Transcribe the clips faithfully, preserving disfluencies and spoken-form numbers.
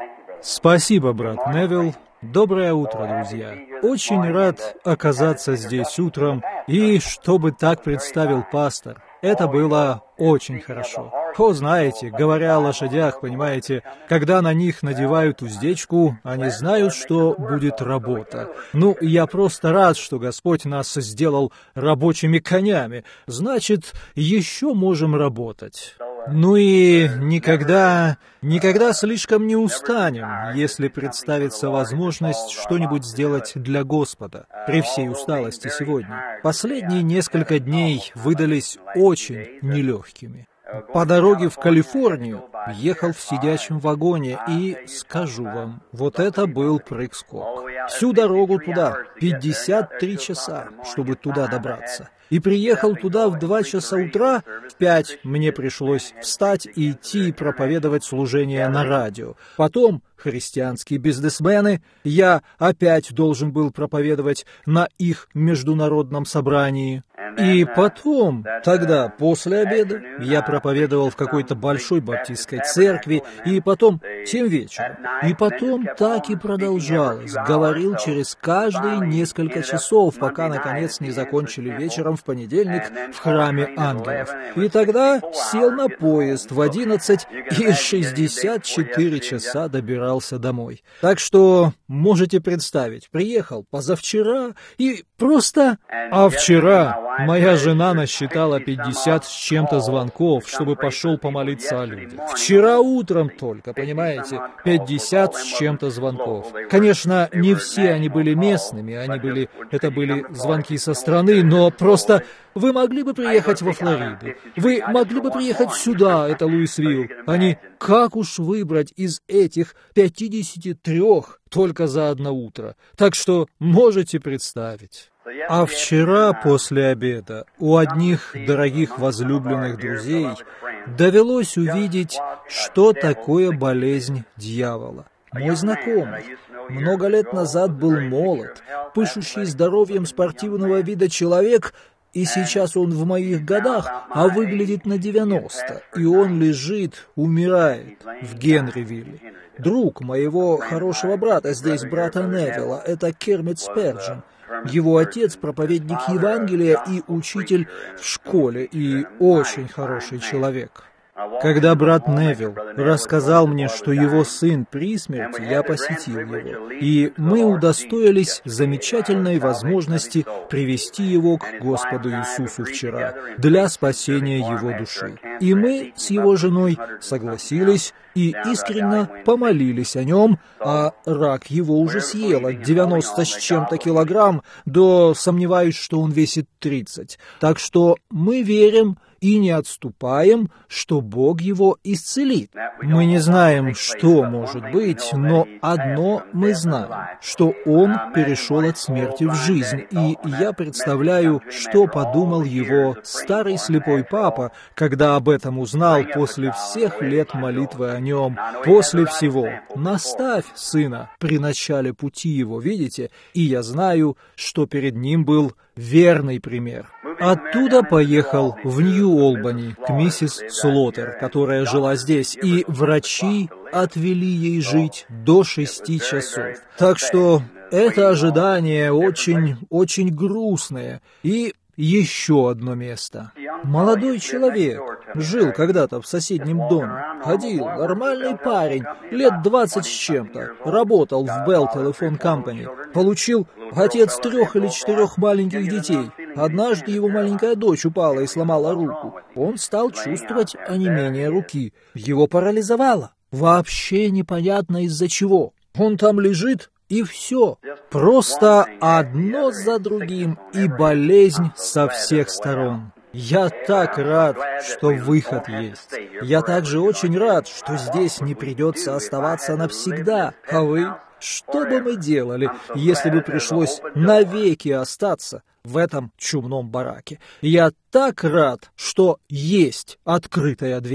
Спасибо, брат Невилл. Доброе утро, друзья. Очень рад оказаться здесь утром, и чтобы так представил пастор. Это было очень хорошо. О, знаете, говоря о лошадях, понимаете, когда на них надевают уздечку, они знают, что будет работа. Ну, я просто рад, что Господь нас сделал рабочими конями. Значит, еще можем работать. Ну и никогда, никогда слишком не устанем, если представится возможность что-нибудь сделать для Господа, при всей усталости сегодня. Последние несколько дней выдались очень нелегкими. По дороге в Калифорнию ехал в сидячем вагоне, и, скажу вам, вот это был прыг-скок. Всю дорогу туда, пятьдесят три часа, чтобы туда добраться. И приехал туда в два часа утра, в пять мне пришлось встать и идти проповедовать служение на радио. Потом христианские бизнесмены, я опять должен был проповедовать на их международном собрании. И потом, тогда, после обеда, я проповедовал в какой-то большой баптистской церкви, и потом, тем вечером. И потом так и продолжалось, говорил через каждые несколько часов, пока, наконец, не закончили вечером в понедельник в храме ангелов. И тогда сел на поезд в одиннадцать и шестьдесят четыре часа добирался домой. Так что, можете представить, приехал позавчера и просто... А вчера... Моя жена насчитала пятьдесят с чем-то звонков, чтобы пошел помолиться о людях. Вчера утром только, понимаете, пятьдесят с чем-то звонков. Конечно, не все они были местными, они были, это были звонки со стороны, но просто вы могли бы приехать во Флориду, вы могли бы приехать сюда, это Луисвилл. Они, как уж выбрать из этих пятидесяти трёх только за одно утро? Так что можете представить. А вчера после обеда у одних дорогих возлюбленных друзей довелось увидеть, что такое болезнь дьявола. Мой знакомый много лет назад был молод, пышущий здоровьем спортивного вида человек, и сейчас он в моих годах, а выглядит на девяносто, и он лежит, умирает в Генривилле. Друг моего хорошего брата здесь, брата Невилла, это Кермит Сперджин. Его отец — проповедник Евангелия и учитель в школе, и очень хороший человек. Когда брат Невилл рассказал мне, что его сын при смерти, я посетил его, и мы удостоились замечательной возможности привести его к Господу Иисусу вчера для спасения его души. И мы с его женой согласились и искренне помолились о нем, а рак его уже съел от девяноста с чем-то килограмм до, сомневаюсь, что он весит тридцать. Так что мы верим и не отступаем, что Бог его исцелит. Мы не знаем, что может быть, но одно мы знаем, что он перешел от смерти в жизнь, и я представляю, что подумал его старый слепой папа, когда об этом узнал после всех лет молитвы о нем, после всего. Наставь сына при начале пути его, видите, и я знаю, что перед ним был верный пример. Оттуда поехал в Нью-Олбани к миссис Слоттер, которая жила здесь, и врачи отвели ей жить до шести часов. Так что это ожидание очень, очень грустное. И еще одно место. Молодой человек жил когда-то в соседнем доме. Ходил, нормальный парень, лет двадцать с чем-то. Работал в Bell Telephone Company. Получил отец трех или четырех маленьких детей. Однажды его маленькая дочь упала и сломала руку. Он стал чувствовать онемение руки. Его парализовало. Вообще непонятно из-за чего. Он там лежит, и все. Просто одно за другим, и болезнь со всех сторон. Я так рад, что выход есть. Я также очень рад, что здесь не придется оставаться навсегда. А вы? Что бы мы делали, если бы пришлось навеки остаться в этом чумном бараке? Я так рад, что есть открытая дверь.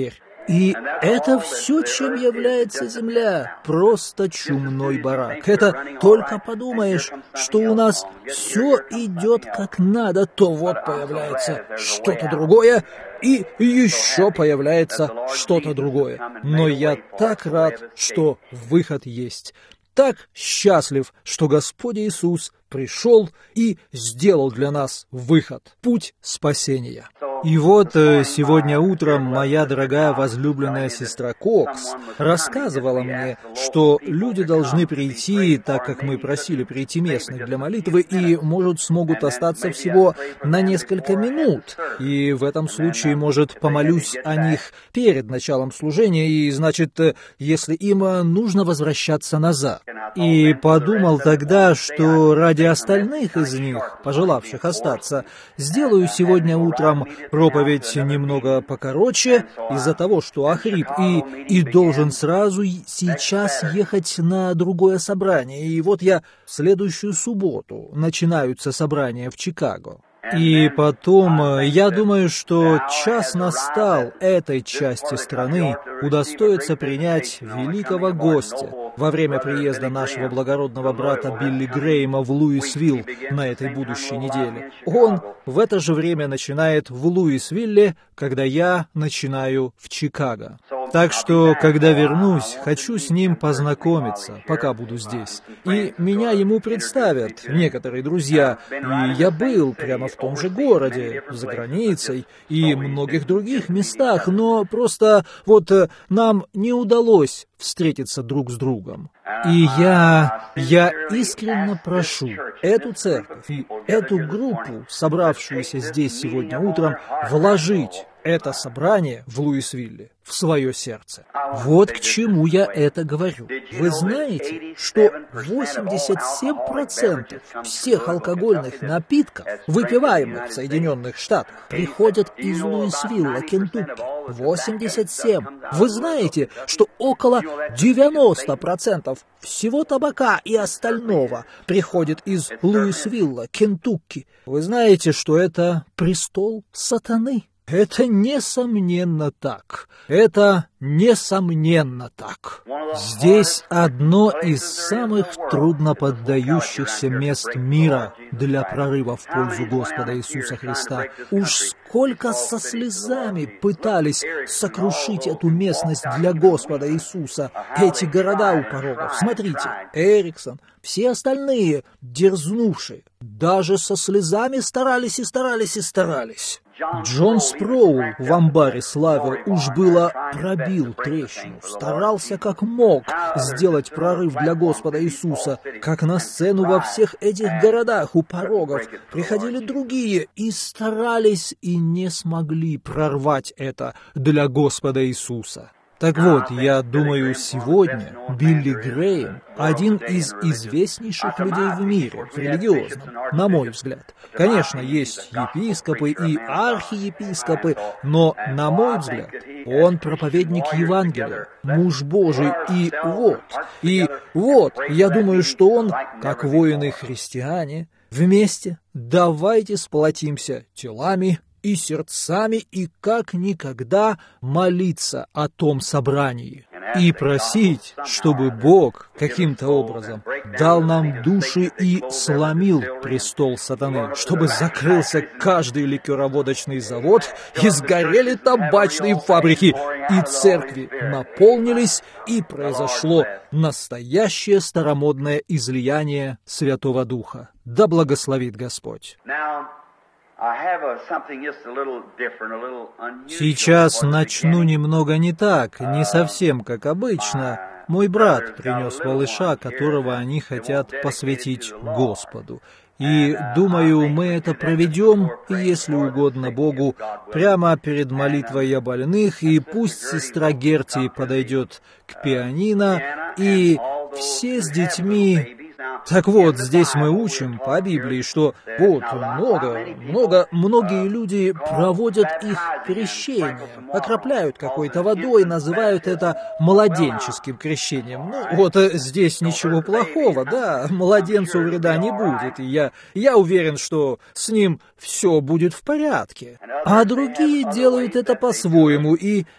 И это все, чем является земля. Просто чумной барак. Это только подумаешь, что у нас все идет как надо, то вот появляется что-то другое, и еще появляется что-то другое. Но я так рад, что выход есть. Так счастлив, что Господь Иисус пришел и сделал для нас выход, путь спасения. И вот сегодня утром моя дорогая возлюбленная сестра Кокс рассказывала мне, что люди должны прийти, так как мы просили прийти местных для молитвы, и, может, смогут остаться всего на несколько минут. И в этом случае, может, помолюсь о них перед началом служения, и, значит, если им нужно возвращаться назад. И подумал тогда, что ради остальных из них, пожелавших остаться, сделаю сегодня утром проповедь немного покороче из-за того, что охрип, и, и должен сразу сейчас ехать на другое собрание. И вот я в следующую субботу начинаются собрания в Чикаго. И потом, я думаю, что час настал этой части страны удостоиться принять великого гостя во время приезда нашего благородного брата Билли Грэйма в Луисвилл на этой будущей неделе. Он в это же время начинает в Луисвилле, когда я начинаю в Чикаго. Так что, когда вернусь, хочу с ним познакомиться, пока буду здесь. И меня ему представят некоторые друзья, и я был прямо в том же городе, за границей и многих других местах, но просто вот нам не удалось встретиться друг с другом. И я, я искренне прошу эту церковь и эту группу, собравшуюся здесь сегодня утром, вложить это собрание в Луисвилле в свое сердце. Вот к чему я это говорю. Вы знаете, что восемьдесят семь процентов всех алкогольных напитков, выпиваемых в Соединенных Штатах, приходят из Луисвилла, Кентукки. восемьдесят семь. Вы знаете, что около девяносто процентов всего табака и остального приходит из Луисвилла, Кентукки. Вы знаете, что это престол сатаны. Это несомненно так. Это несомненно так. Здесь одно из самых трудно поддающихся мест мира для прорыва в пользу Господа Иисуса Христа. Уж сколько со слезами пытались сокрушить эту местность для Господа Иисуса. Эти города у порогов. Смотрите, Эриксон, все остальные, дерзнувшие, даже со слезами старались и старались и старались. Джон Спроул в амбаре славы уж было пробил трещину, старался как мог сделать прорыв для Господа Иисуса, как на сцену во всех этих городах у порогов приходили другие и старались и не смогли прорвать это для Господа Иисуса. Так вот, я думаю, сегодня Билли Грэйм один из известнейших людей в мире, в религиозном, на мой взгляд. Конечно, есть епископы и архиепископы, но, на мой взгляд, он проповедник Евангелия, муж Божий, и вот, и вот, я думаю, что он, как воины-христиане, вместе давайте сплотимся телами и сердцами, и как никогда молиться о том собрании. И просить, чтобы Бог каким-то образом дал нам души и сломил престол сатаны, чтобы закрылся каждый ликероводочный завод и сгорели табачные фабрики, и церкви наполнились, и произошло настоящее старомодное излияние Святого Духа. Да благословит Господь. Сейчас начну немного не так, не совсем как обычно. Мой брат принес малыша, которого они хотят посвятить Господу. И, думаю, мы это проведем, если угодно Богу, прямо перед молитвой о больных, и пусть сестра Герти подойдет к пианино, и все с детьми... Так вот, здесь мы учим по Библии, что вот много, много, многие люди проводят их крещение, окропляют какой-то водой, называют это младенческим крещением. Ну, вот здесь ничего плохого, да, младенцу вреда не будет, и я, я уверен, что с ним все будет в порядке. А другие делают это по-своему, и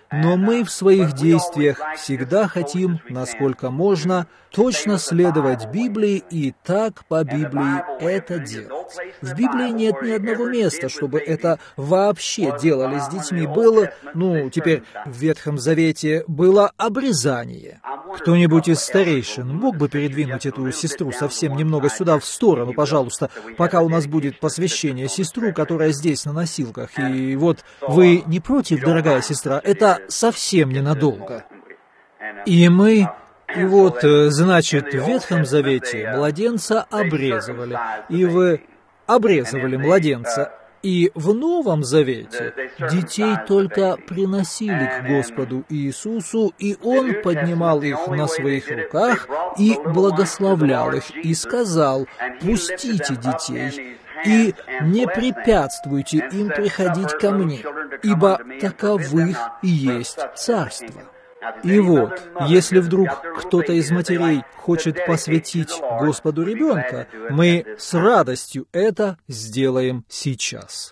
но мы в своих действиях всегда хотим, насколько можно, точно следовать Библии и так по Библии это делать. В Библии нет ни одного места, чтобы это вообще делали с детьми. Было, ну, теперь в Ветхом Завете было обрезание. Кто-нибудь из старейшин мог бы передвинуть эту сестру совсем немного сюда в сторону, пожалуйста, пока у нас будет посвящение сестру, которая здесь на носилках. И вот вы не против, дорогая сестра, это совсем ненадолго. И мы... И вот, значит, в Ветхом Завете младенца обрезывали, и в... обрезывали младенца. И в Новом Завете детей только приносили к Господу Иисусу, и Он поднимал их на своих руках и благословлял их, и сказал: «Пустите детей, и не препятствуйте им приходить ко мне, ибо таковых и есть царство». И вот, если вдруг кто-то из матерей хочет посвятить Господу ребенка, мы с радостью это сделаем сейчас.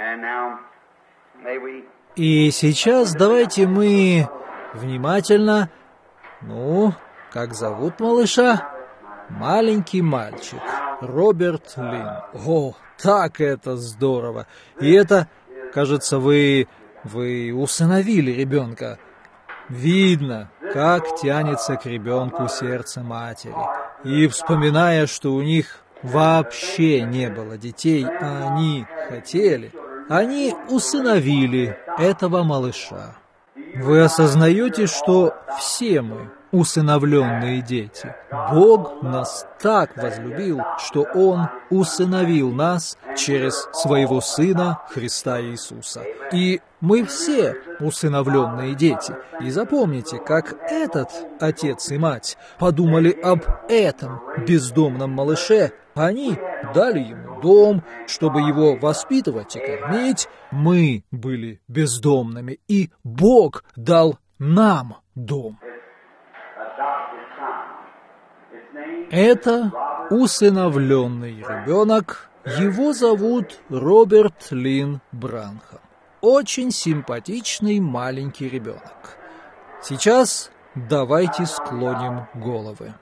И сейчас давайте мы внимательно... Ну, как зовут малыша? Маленький мальчик, Роберт Лин. О, так это здорово! И это, кажется, вы... вы усыновили ребенка. Видно, как тянется к ребенку сердце матери. И вспоминая, что у них вообще не было детей, а они хотели, они усыновили этого малыша. Вы осознаете, что все мы усыновленные дети. Бог нас так возлюбил, что Он усыновил нас через Своего Сына Христа Иисуса. И мы все усыновленные дети. И запомните, как этот отец и мать подумали об этом бездомном малыше. Они дали ему дом, чтобы его воспитывать и кормить. Мы были бездомными, и Бог дал нам дом. Это усыновленный ребенок. Его зовут Роберт Лин Бранхам. Очень симпатичный маленький ребенок. Сейчас давайте склоним головы.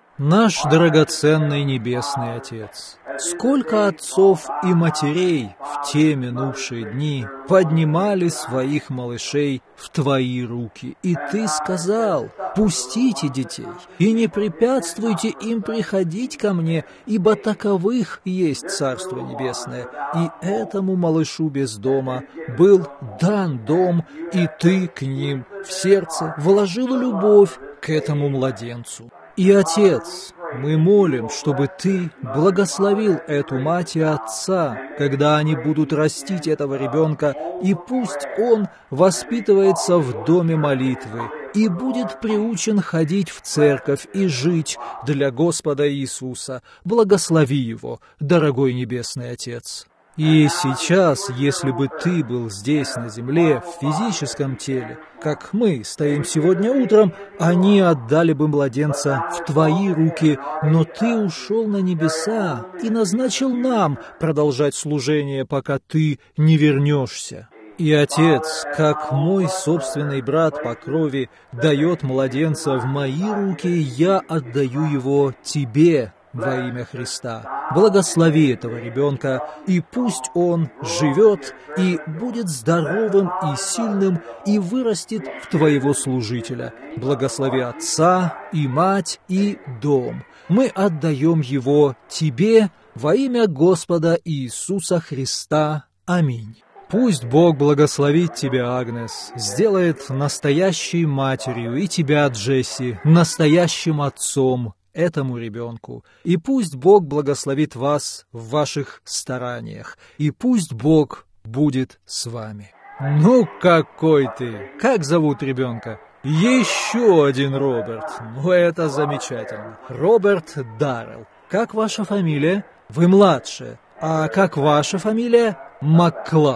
Наш драгоценный Небесный Отец, сколько отцов и матерей в те минувшие дни поднимали своих малышей в Твои руки, и Ты сказал: «Пустите детей, и не препятствуйте им приходить ко мне, ибо таковых есть Царство Небесное». И этому малышу без дома был дан дом, и Ты к ним в сердце вложил любовь к этому младенцу. И, Отец, мы молим, чтобы Ты благословил эту мать и отца, когда они будут растить этого ребенка, и пусть он воспитывается в доме молитвы и будет приучен ходить в церковь и жить для Господа Иисуса. Благослови его, дорогой Небесный Отец. И сейчас, если бы Ты был здесь, на земле, в физическом теле, как мы стоим сегодня утром, они отдали бы младенца в Твои руки, но Ты ушел на небеса и назначил нам продолжать служение, пока Ты не вернешься. И, Отец, как мой собственный брат по крови дает младенца в мои руки, я отдаю его Тебе во имя Христа. Благослови этого ребенка, и пусть он живет и будет здоровым и сильным, и вырастет в Твоего служителя. Благослови отца и мать и дом. Мы отдаем его Тебе во имя Господа Иисуса Христа. Аминь. Пусть Бог благословит тебя, Агнес, сделает настоящей матерью, и тебя, Джесси, настоящим отцом этому ребенку. И пусть Бог благословит вас в ваших стараниях, и пусть Бог будет с вами. Ну, какой ты! Как зовут ребенка? Еще один Роберт. Ну, это замечательно. Роберт Даррелл. Как ваша фамилия? Вы младшая. А как ваша фамилия? Макклауд.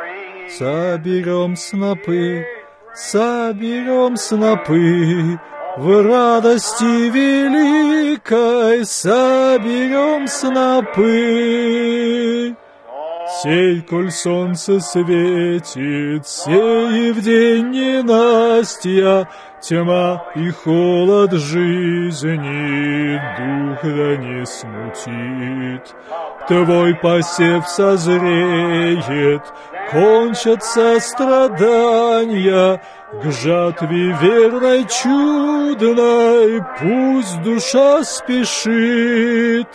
Соберем снопы, соберем снопы, в радости великой соберем снопы. Сей, коль солнце светит, сей в день ненастья, тьма и холод жизни дух да не смутит. Твой посев созреет, кончатся страдания, к жатве верной чудной пусть душа спешит.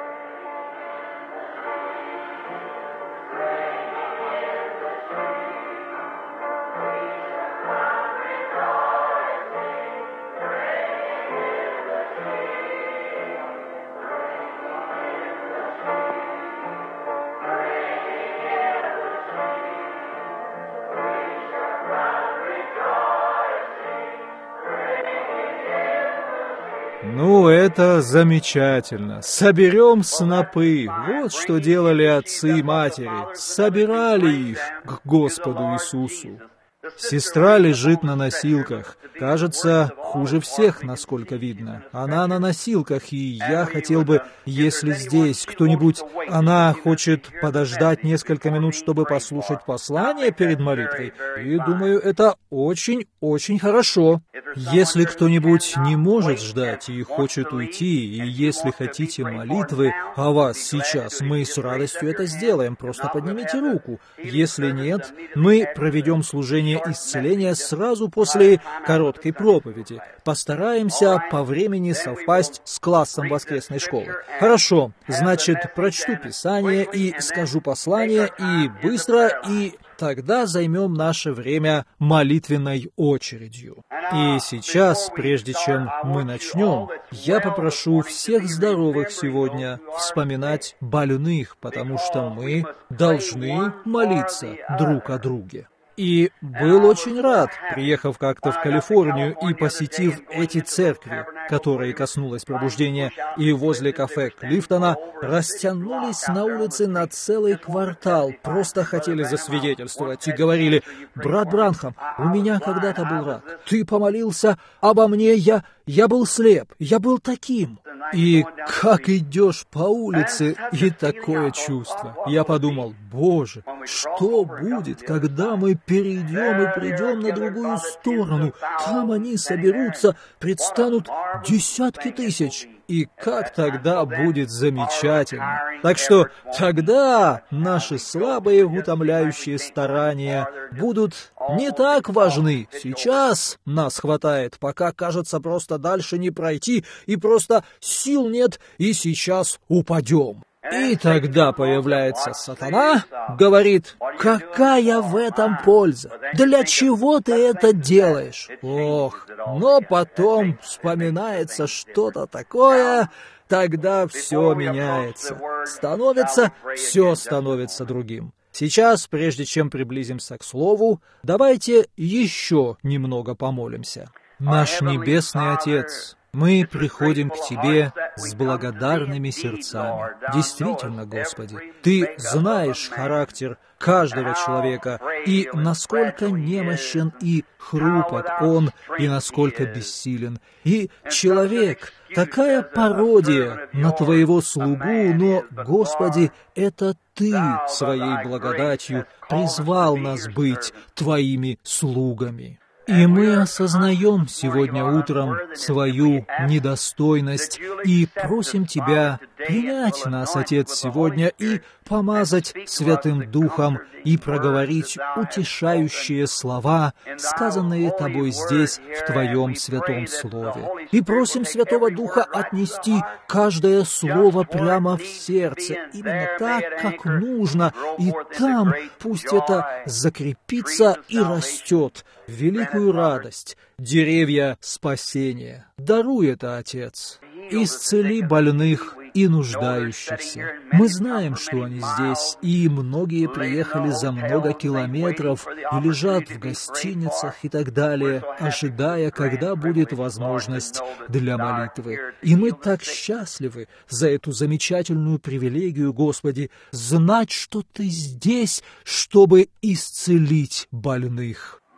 Ну, это замечательно. Соберем снопы. Вот что делали отцы и матери. Собирали их к Господу Иисусу. Сестра лежит на носилках. Кажется, хуже всех, насколько видно. Она на носилках, и я хотел бы, если здесь кто-нибудь... Она хочет подождать несколько минут, чтобы послушать послание перед молитвой. И, думаю, это очень-очень хорошо. Если кто-нибудь не может ждать и хочет уйти, и если хотите молитвы о вас сейчас, мы с радостью это сделаем. Просто поднимите руку. Если нет, мы проведем служение исцеления сразу после короткой проповеди. Постараемся по времени совпасть с классом воскресной школы. Хорошо, значит, прочту Писание и скажу послание, и быстро, и тогда займем наше время молитвенной очередью. И сейчас, прежде чем мы начнем, я попрошу всех здоровых сегодня вспоминать больных, потому что мы должны молиться друг о друге. И был очень рад, приехав как-то в Калифорнию и посетив эти церкви, которые коснулось пробуждения, и возле кафе Клифтона растянулись на улице на целый квартал, просто хотели засвидетельствовать и говорили: «Брат Бранхам, у меня когда-то был рак, ты помолился обо мне, я, я был слеп, я был таким». И как идешь по улице, и такое чувство. Я подумал: Боже, что будет, когда мы перейдем и придем на другую сторону? Там они соберутся, предстанут десятки тысяч. И как тогда будет замечательно. Так что тогда наши слабые утомляющие старания будут не так важны. Сейчас нас хватает, пока, кажется, просто дальше не пройти, и просто сил нет, и сейчас упадем. И тогда появляется сатана, говорит: «Какая в этом польза? Для чего ты это делаешь?» Ох, но потом вспоминается что-то такое, тогда все меняется. Становится, все становится другим. Сейчас, прежде чем приблизимся к слову, давайте еще немного помолимся. Наш Небесный Отец, мы приходим к Тебе с благодарными сердцами. Действительно, Господи, Ты знаешь характер каждого человека, и насколько немощен и хрупок он, и насколько бессилен. И человек — такая пародия на Твоего слугу, но, Господи, это Ты своей благодатью призвал нас быть Твоими слугами. И мы осознаем сегодня утром свою недостойность и просим Тебя принять нас, Отец, сегодня и помазать Святым Духом и проговорить утешающие слова, сказанные Тобой здесь, в Твоем Святом Слове. И просим Святого Духа отнести каждое слово прямо в сердце, именно так, как нужно, и там пусть это закрепится и растет в великую радость, деревья спасения. Даруй это, Отец. Исцели больных и нуждающихся. Мы знаем, что они здесь, и многие приехали за много километров и лежат в гостиницах и так далее, ожидая, когда будет возможность для молитвы. И мы так счастливы за эту замечательную привилегию, Господи, знать, что Ты здесь, чтобы исцелить больных.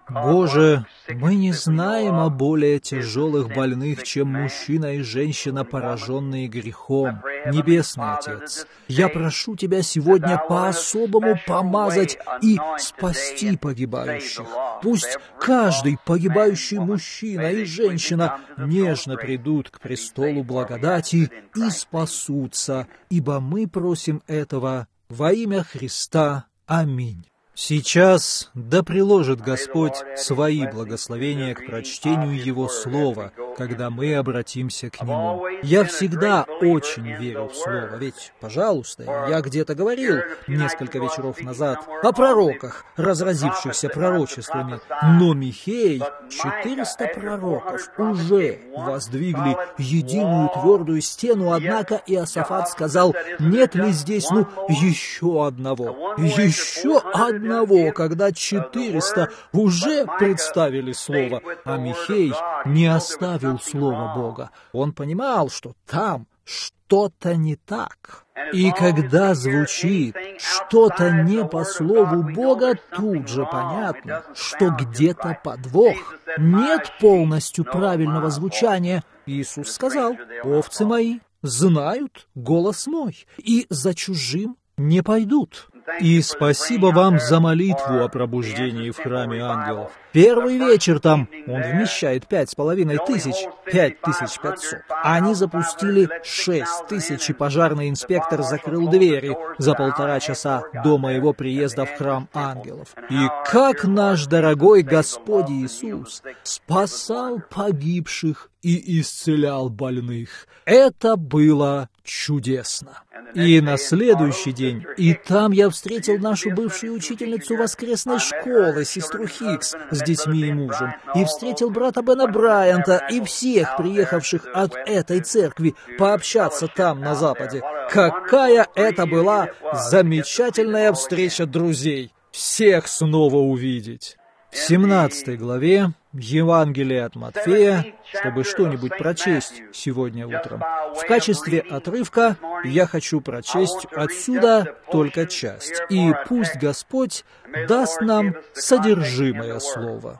Боже, мы не знаем о более тяжелых больных, чем мужчина и женщина, пораженные грехом. Небесный Отец, я прошу Тебя сегодня по-особому помазать и спасти погибающих. Пусть каждый погибающий мужчина и женщина нежно придут к престолу благодати и спасутся, ибо мы просим этого во имя Христа. Аминь. Сейчас да приложит Господь свои благословения к прочтению Его Слова, когда мы обратимся к Нему. Я всегда очень верю в Слово, ведь, пожалуйста, я где-то говорил несколько вечеров назад о пророках, разразившихся пророчествами, но Михей, четыреста пророков уже воздвигли единую твердую стену, однако Иосафат сказал, нет ли здесь, ну, еще одного, еще одного. Одного, когда четыреста уже представили Слово, а Михей не оставил Слово Бога. Он понимал, что там что-то не так. И когда звучит что-то не по Слову Бога, тут же понятно, что где-то подвох. Нет полностью правильного звучания. Иисус сказал, «Овцы мои знают голос мой, и за чужим не пойдут». И спасибо вам за молитву о пробуждении в храме ангелов. Первый вечер там, он вмещает пять с половиной тысяч, пять тысяч пятьсот. Они запустили шесть тысяч, и пожарный инспектор закрыл двери за полтора часа до моего приезда в храм ангелов. И как наш дорогой Господь Иисус спасал погибших и исцелял больных. Это было чудесно. И на следующий день, и там я встретил нашу бывшую учительницу воскресной школы, сестру Хикс, с детьми и мужем, и встретил брата Бена Брайанта и всех приехавших от этой церкви пообщаться там, на Западе. Какая это была замечательная встреча друзей! Всех снова увидеть! В семнадцатой главе Евангелия от Матфея, чтобы что-нибудь прочесть сегодня утром, в качестве отрывка я хочу прочесть отсюда только часть, и пусть Господь даст нам содержимое слова.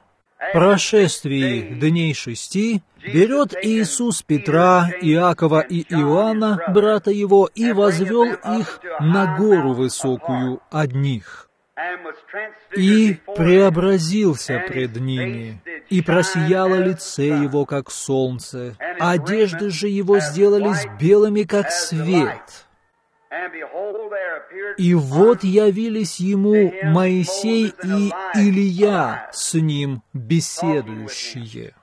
Прошествии дней шести берет Иисус Петра, Иакова и Иоанна, брата его, и возвел их на гору высокую одних. И преобразился пред ними, и просияло лице его, как солнце, одежды же его сделались белыми, как свет. И вот явились ему Моисей и Илия с ним беседующие.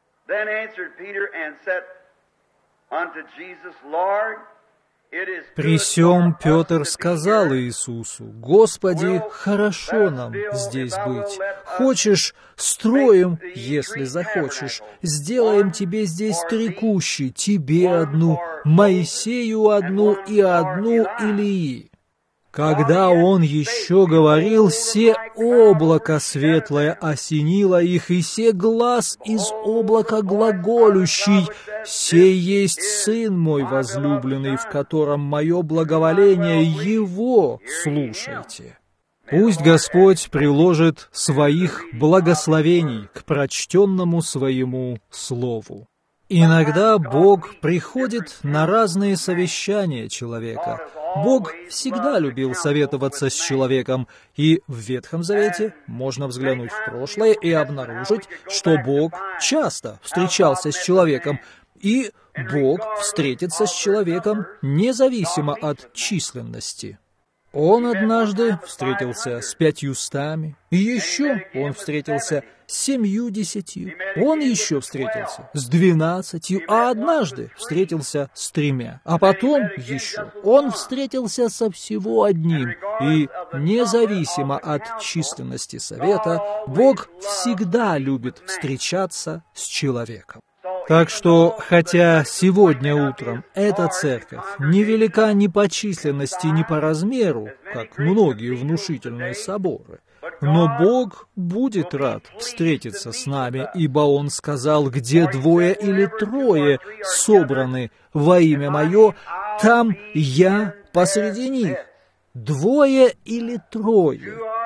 При сем Петр сказал Иисусу, «Господи, хорошо нам здесь быть. Хочешь, строим, если захочешь. Сделаем тебе здесь три кущи, тебе одну, Моисею одну и одну Илии». Когда он еще говорил, се облако светлое осенило их, и се глас из облака глаголющий, «Сей есть Сын мой возлюбленный, в котором мое благоволение, Его слушайте». Пусть Господь приложит своих благословений к прочтенному своему слову. Иногда Бог приходит на разные совещания человека. Бог всегда любил советоваться с человеком, и в Ветхом Завете можно взглянуть в прошлое и обнаружить, что Бог часто встречался с человеком, и Бог встретится с человеком независимо от численности. Он однажды встретился с пятьюстами, и еще он встретился с семью-десятью, он еще встретился с двенадцатью, а однажды встретился с тремя, а потом еще он встретился со всего одним, и независимо от численности совета, Бог всегда любит встречаться с человеком. Так что, хотя сегодня утром эта церковь невелика ни по численности, ни по размеру, как многие внушительные соборы, но Бог будет рад встретиться с нами, ибо Он сказал, где двое или трое собраны во имя Мое, там Я посреди них. Двое или трое.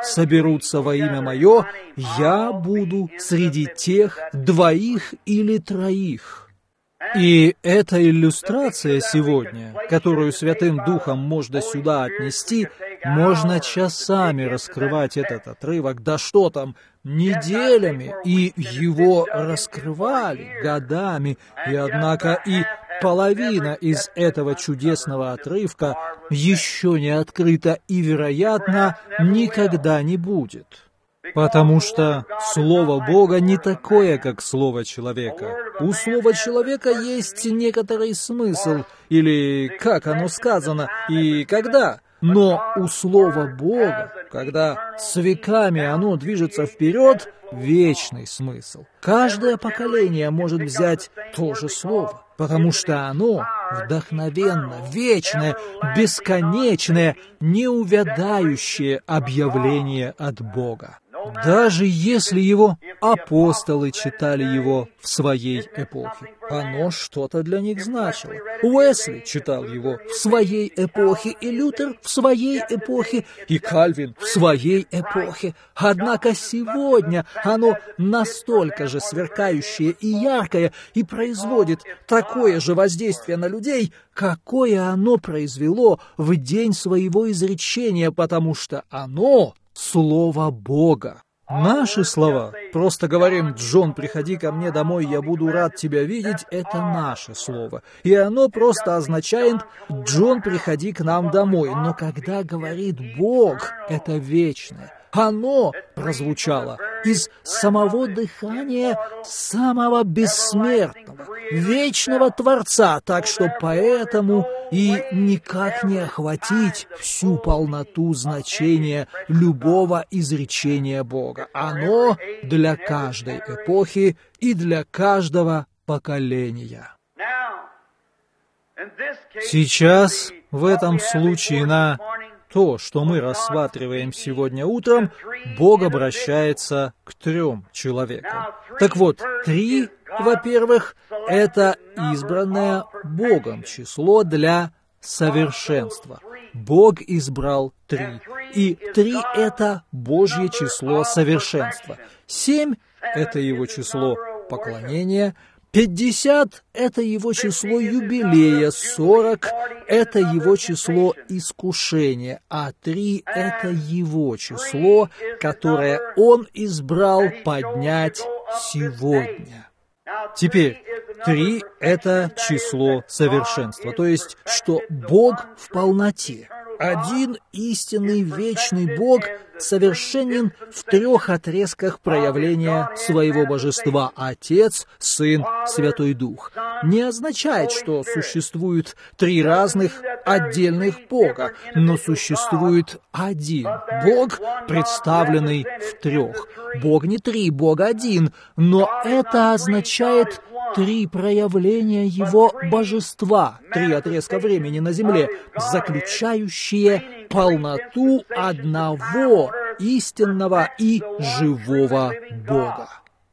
соберутся во имя Мое, Я буду среди тех двоих или троих». И эта иллюстрация сегодня, которую Святым Духом можно сюда отнести, можно часами раскрывать этот отрывок, да что там, неделями, и его раскрывали годами, и однако и половина из этого чудесного отрывка еще не открыта и, вероятно, никогда не будет. Потому что Слово Бога не такое, как Слово человека. У Слова человека есть некоторый смысл, или как оно сказано, и когда. Но у Слова Бога, когда с веками оно движется вперед, вечный смысл. Каждое поколение может взять то же Слово, потому что оно вдохновенно, вечное, бесконечное, неувядающее объявление от Бога. Даже если его апостолы читали его в своей эпохе, оно что-то для них значило. Уэсли читал его в своей эпохе, и Лютер в своей эпохе, и Кальвин в своей эпохе. Однако сегодня оно настолько же сверкающее и яркое и производит такое же воздействие на людей, какое оно произвело в день своего изречения, потому что оно — Слово Бога. Наши слова, просто говорим: «Джон, приходи ко мне домой, я буду рад тебя видеть», — это наше слово. И оно просто означает: «Джон, приходи к нам домой». Но когда говорит Бог, это вечное. Оно прозвучало из самого дыхания самого бессмертного, вечного Творца, так что поэтому и никак не охватить всю полноту значения любого изречения Бога. Оно для каждой эпохи и для каждого поколения. Сейчас, в этом случае, на то, что мы рассматриваем сегодня утром, Бог обращается к трем человекам. Так вот, три, во-первых, это избранное Богом число для совершенства. Бог избрал три. И три — это Божье число совершенства. Семь — это его число поклонения. Пятьдесят — это его число юбилея, сорок — это его число искушения, а три — это его число, которое он избрал поднять сегодня. Теперь, три — это число совершенства, то есть, что Бог в полноте. Один истинный вечный Бог совершенен в трех отрезках проявления своего божества — Отец, Сын, Святой Дух. Не означает, что существует три разных отдельных Бога, но существует один Бог, представленный в трех. Бог не три, Бог один, но это означает три проявления Его божества, три отрезка времени на земле, заключающие полноту одного истинного и живого Бога.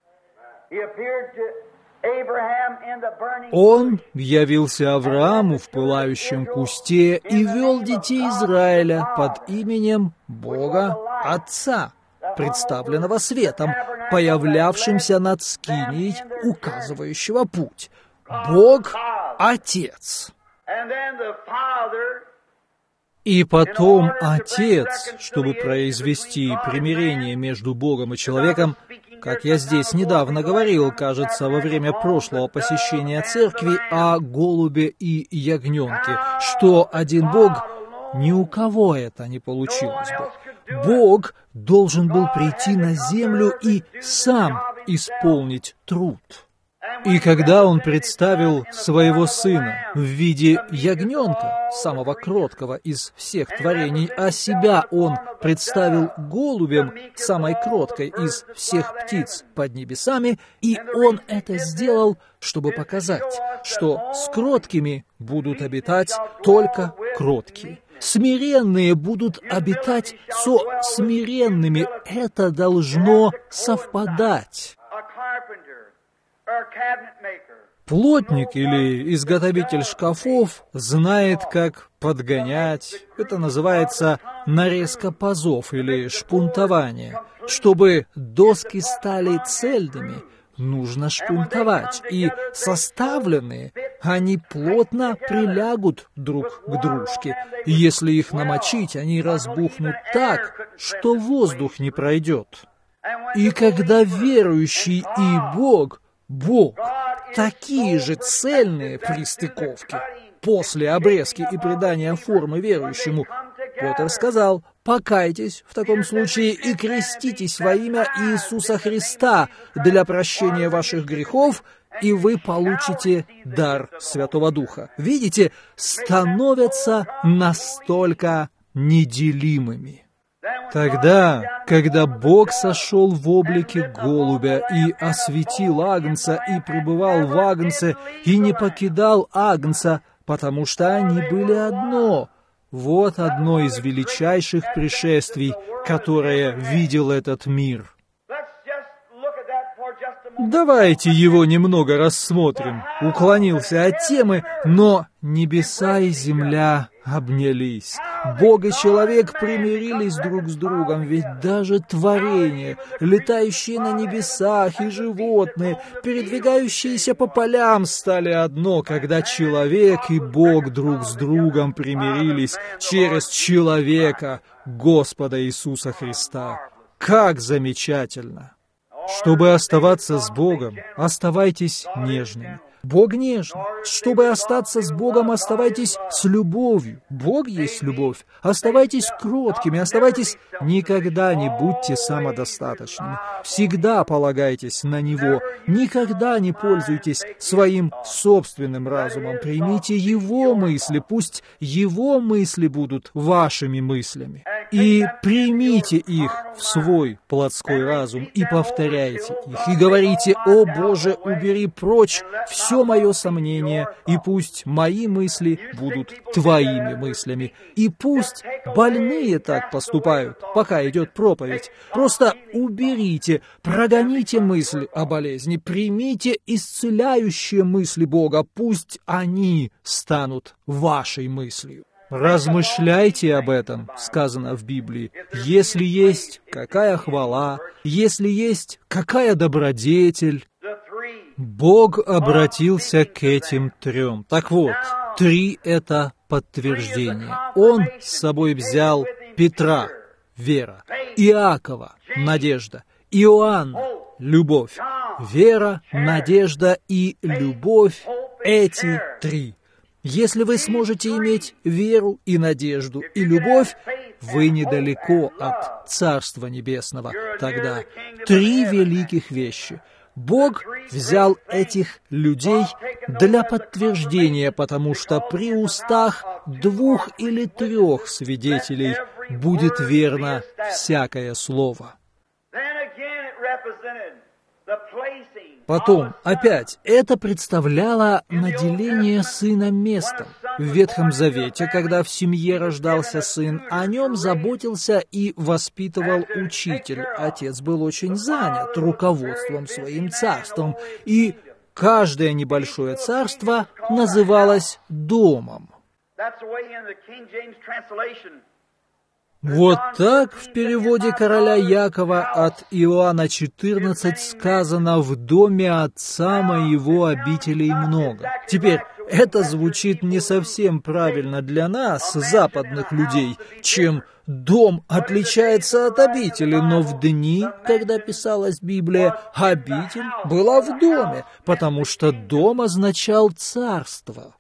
Он явился Аврааму в пылающем кусте и вел детей Израиля под именем Бога Отца, представленного светом, появлявшимся над скинией, указывающего путь. Бог Отец. И потом Отец, чтобы произвести примирение между Богом и человеком, как я здесь недавно говорил, кажется, во время прошлого посещения церкви, о голубе и ягненке, что один Бог, ни у кого это не получилось бы. Бог должен был прийти на землю и сам исполнить труд. И когда Он представил своего Сына в виде ягненка, самого кроткого из всех творений, а себя Он представил голубем, самой кроткой из всех птиц под небесами, и Он это сделал, чтобы показать, что с кроткими будут обитать только кроткие. Смиренные будут обитать со смиренными. Это должно совпадать. Плотник или изготовитель шкафов знает, как подгонять. Это называется нарезка пазов или шпунтование. Чтобы доски стали цельными, нужно шпунтовать, и составленные они плотно прилягут друг к дружке. Если их намочить, они разбухнут так, что воздух не пройдет. И когда верующий и Бог, Бог, такие же цельные при стыковке, после обрезки и придания формы верующему, Петр сказал: «Покайтесь в таком случае и креститесь во имя Иисуса Христа для прощения ваших грехов, и вы получите дар Святого Духа». Видите, становятся настолько неделимыми. Тогда, когда Бог сошел в облике голубя и осветил агнца, и пребывал в агнце, и не покидал агнца, потому что они были одно, вот одно из величайших пришествий, которое видел этот мир. Давайте его немного рассмотрим. Уклонился от темы, но небеса и земля обнялись. Бог и человек примирились друг с другом, ведь даже творения, летающие на небесах и животные, передвигающиеся по полям, стали одно, когда человек и Бог друг с другом примирились через человека, Господа Иисуса Христа. Как замечательно! Чтобы оставаться с Богом, оставайтесь нежными. Бог нежный. Чтобы остаться с Богом, оставайтесь с любовью. Бог есть любовь. Оставайтесь кроткими, оставайтесь... Никогда не будьте самодостаточными. Всегда полагайтесь на Него. Никогда не пользуйтесь своим собственным разумом. Примите Его мысли. Пусть Его мысли будут вашими мыслями. И примите их в свой плотской разум и повторяйте их. И говорите: «О Боже, убери прочь все мое сомнение, и пусть мои мысли будут Твоими мыслями». И пусть больные так поступают, пока идет проповедь. Просто уберите, прогоните мысль о болезни, примите исцеляющие мысли Бога, пусть они станут вашей мыслью. «Размышляйте об этом», сказано в Библии. «Если есть какая хвала, если есть какая добродетель». Бог обратился к этим трем. Так вот, три — это подтверждение. Он с собой взял Петра, вера, Иакова, надежда, Иоанна, любовь. Вера, надежда и любовь — эти три. Если вы сможете иметь веру и надежду и любовь, вы недалеко от Царства Небесного. Тогда три великих вещи. Бог взял этих людей для подтверждения, потому что при устах двух или трех свидетелей будет верно всякое слово. Потом, опять, это представляло наделение сына местом. В Ветхом Завете, когда в семье рождался сын, о нем заботился и воспитывал учитель. Отец был очень занят руководством своим царством, и каждое небольшое царство называлось домом. Вот так в переводе короля Якова от Иоанна четырнадцать сказано: «В доме отца моего обителей много». Теперь, это звучит не совсем правильно для нас, западных людей, чем дом отличается от обители, но в дни, когда писалась Библия, обитель была в доме, потому что дом означал царство.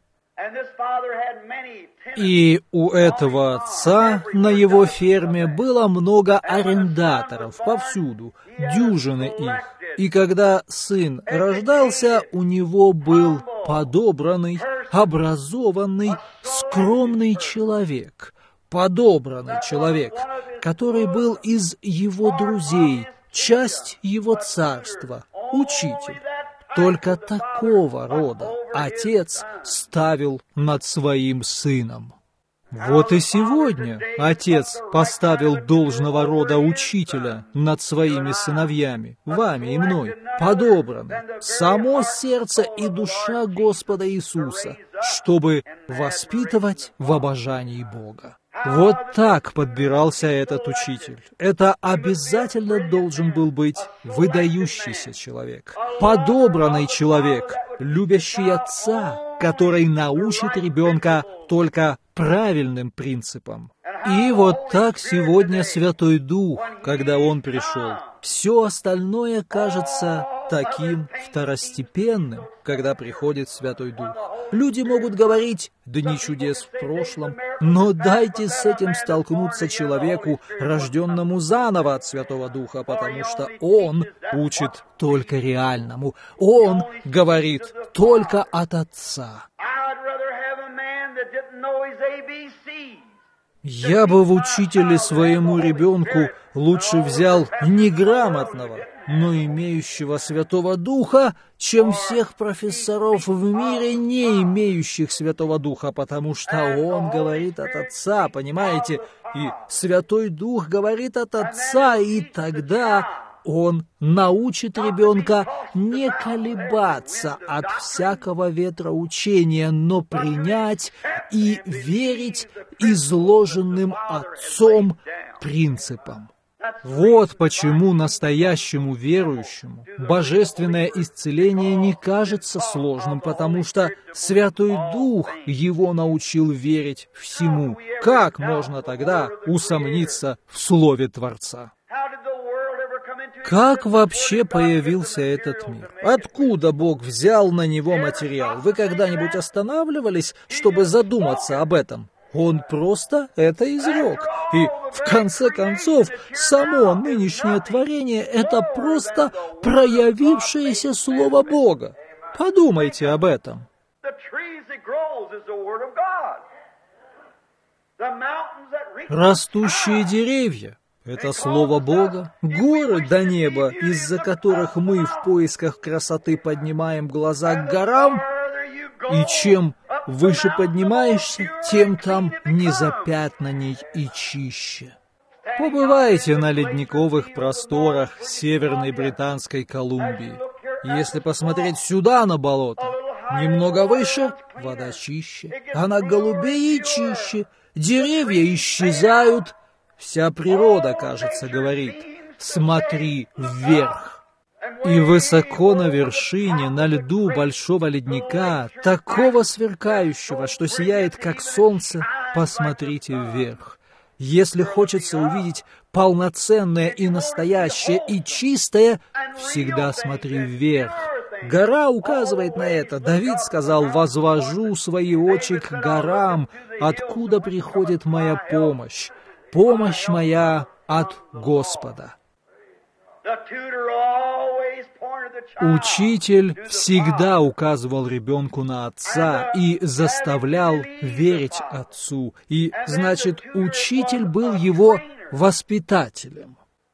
И у этого отца на его ферме было много арендаторов повсюду, дюжины их. И когда сын рождался, у него был подобранный, образованный, скромный человек, подобранный человек, который был из его друзей, часть его царства, учитель. Только такого рода отец ставил над своим сыном. Вот и сегодня Отец поставил должного рода учителя над своими сыновьями, вами и мной, подобраны само сердце и душа Господа Иисуса, чтобы воспитывать в обожании Бога. Вот так подбирался этот учитель. Это обязательно должен был быть выдающийся человек, подобранный человек, любящий отца, который научит ребенка только правильным принципам. И вот так сегодня Святой Дух, когда Он пришел, все остальное кажется таким второстепенным, когда приходит Святой Дух. Люди могут говорить «дни чудес в прошлом», но дайте с этим столкнуться человеку, рожденному заново от Святого Духа, потому что Он учит только реальному. Он говорит только от Отца. Я бы в учителе своему ребенку лучше взял неграмотного, но имеющего Святого Духа, чем всех профессоров в мире, не имеющих Святого Духа, потому что он говорит от Отца, понимаете? И Святой Дух говорит от Отца, и тогда он научит ребенка не колебаться от всякого ветра учения, но принять и верить изложенным Отцом принципам. Вот почему настоящему верующему божественное исцеление не кажется сложным, потому что Святой Дух его научил верить всему. Как можно тогда усомниться в Слове Творца? Как вообще появился этот мир? Откуда Бог взял на него материал? Вы когда-нибудь останавливались, чтобы задуматься об этом? Он просто это изрек. И, в конце концов, само нынешнее творение — это просто проявившееся Слово Бога. Подумайте об этом. Растущие деревья — это Слово Бога. Горы до неба, из-за которых мы в поисках красоты поднимаем глаза к горам, и чем выше поднимаешься, тем там незапятнанней и чище. Побывайте на ледниковых просторах Северной Британской Колумбии. Если посмотреть сюда на болото, немного выше — вода чище, она голубее и чище, деревья исчезают, вся природа, кажется, говорит: «Смотри вверх». И высоко на вершине, на льду большого ледника, такого сверкающего, что сияет, как солнце, посмотрите вверх. Если хочется увидеть полноценное и настоящее, и чистое, всегда смотри вверх. Гора указывает на это. Давид сказал: «Возвожу свои очи к горам, откуда приходит моя помощь. Помощь моя от Господа». Учитель всегда указывал ребенку на Отца и заставлял верить Отцу. И, значит, учитель был его воспитателем.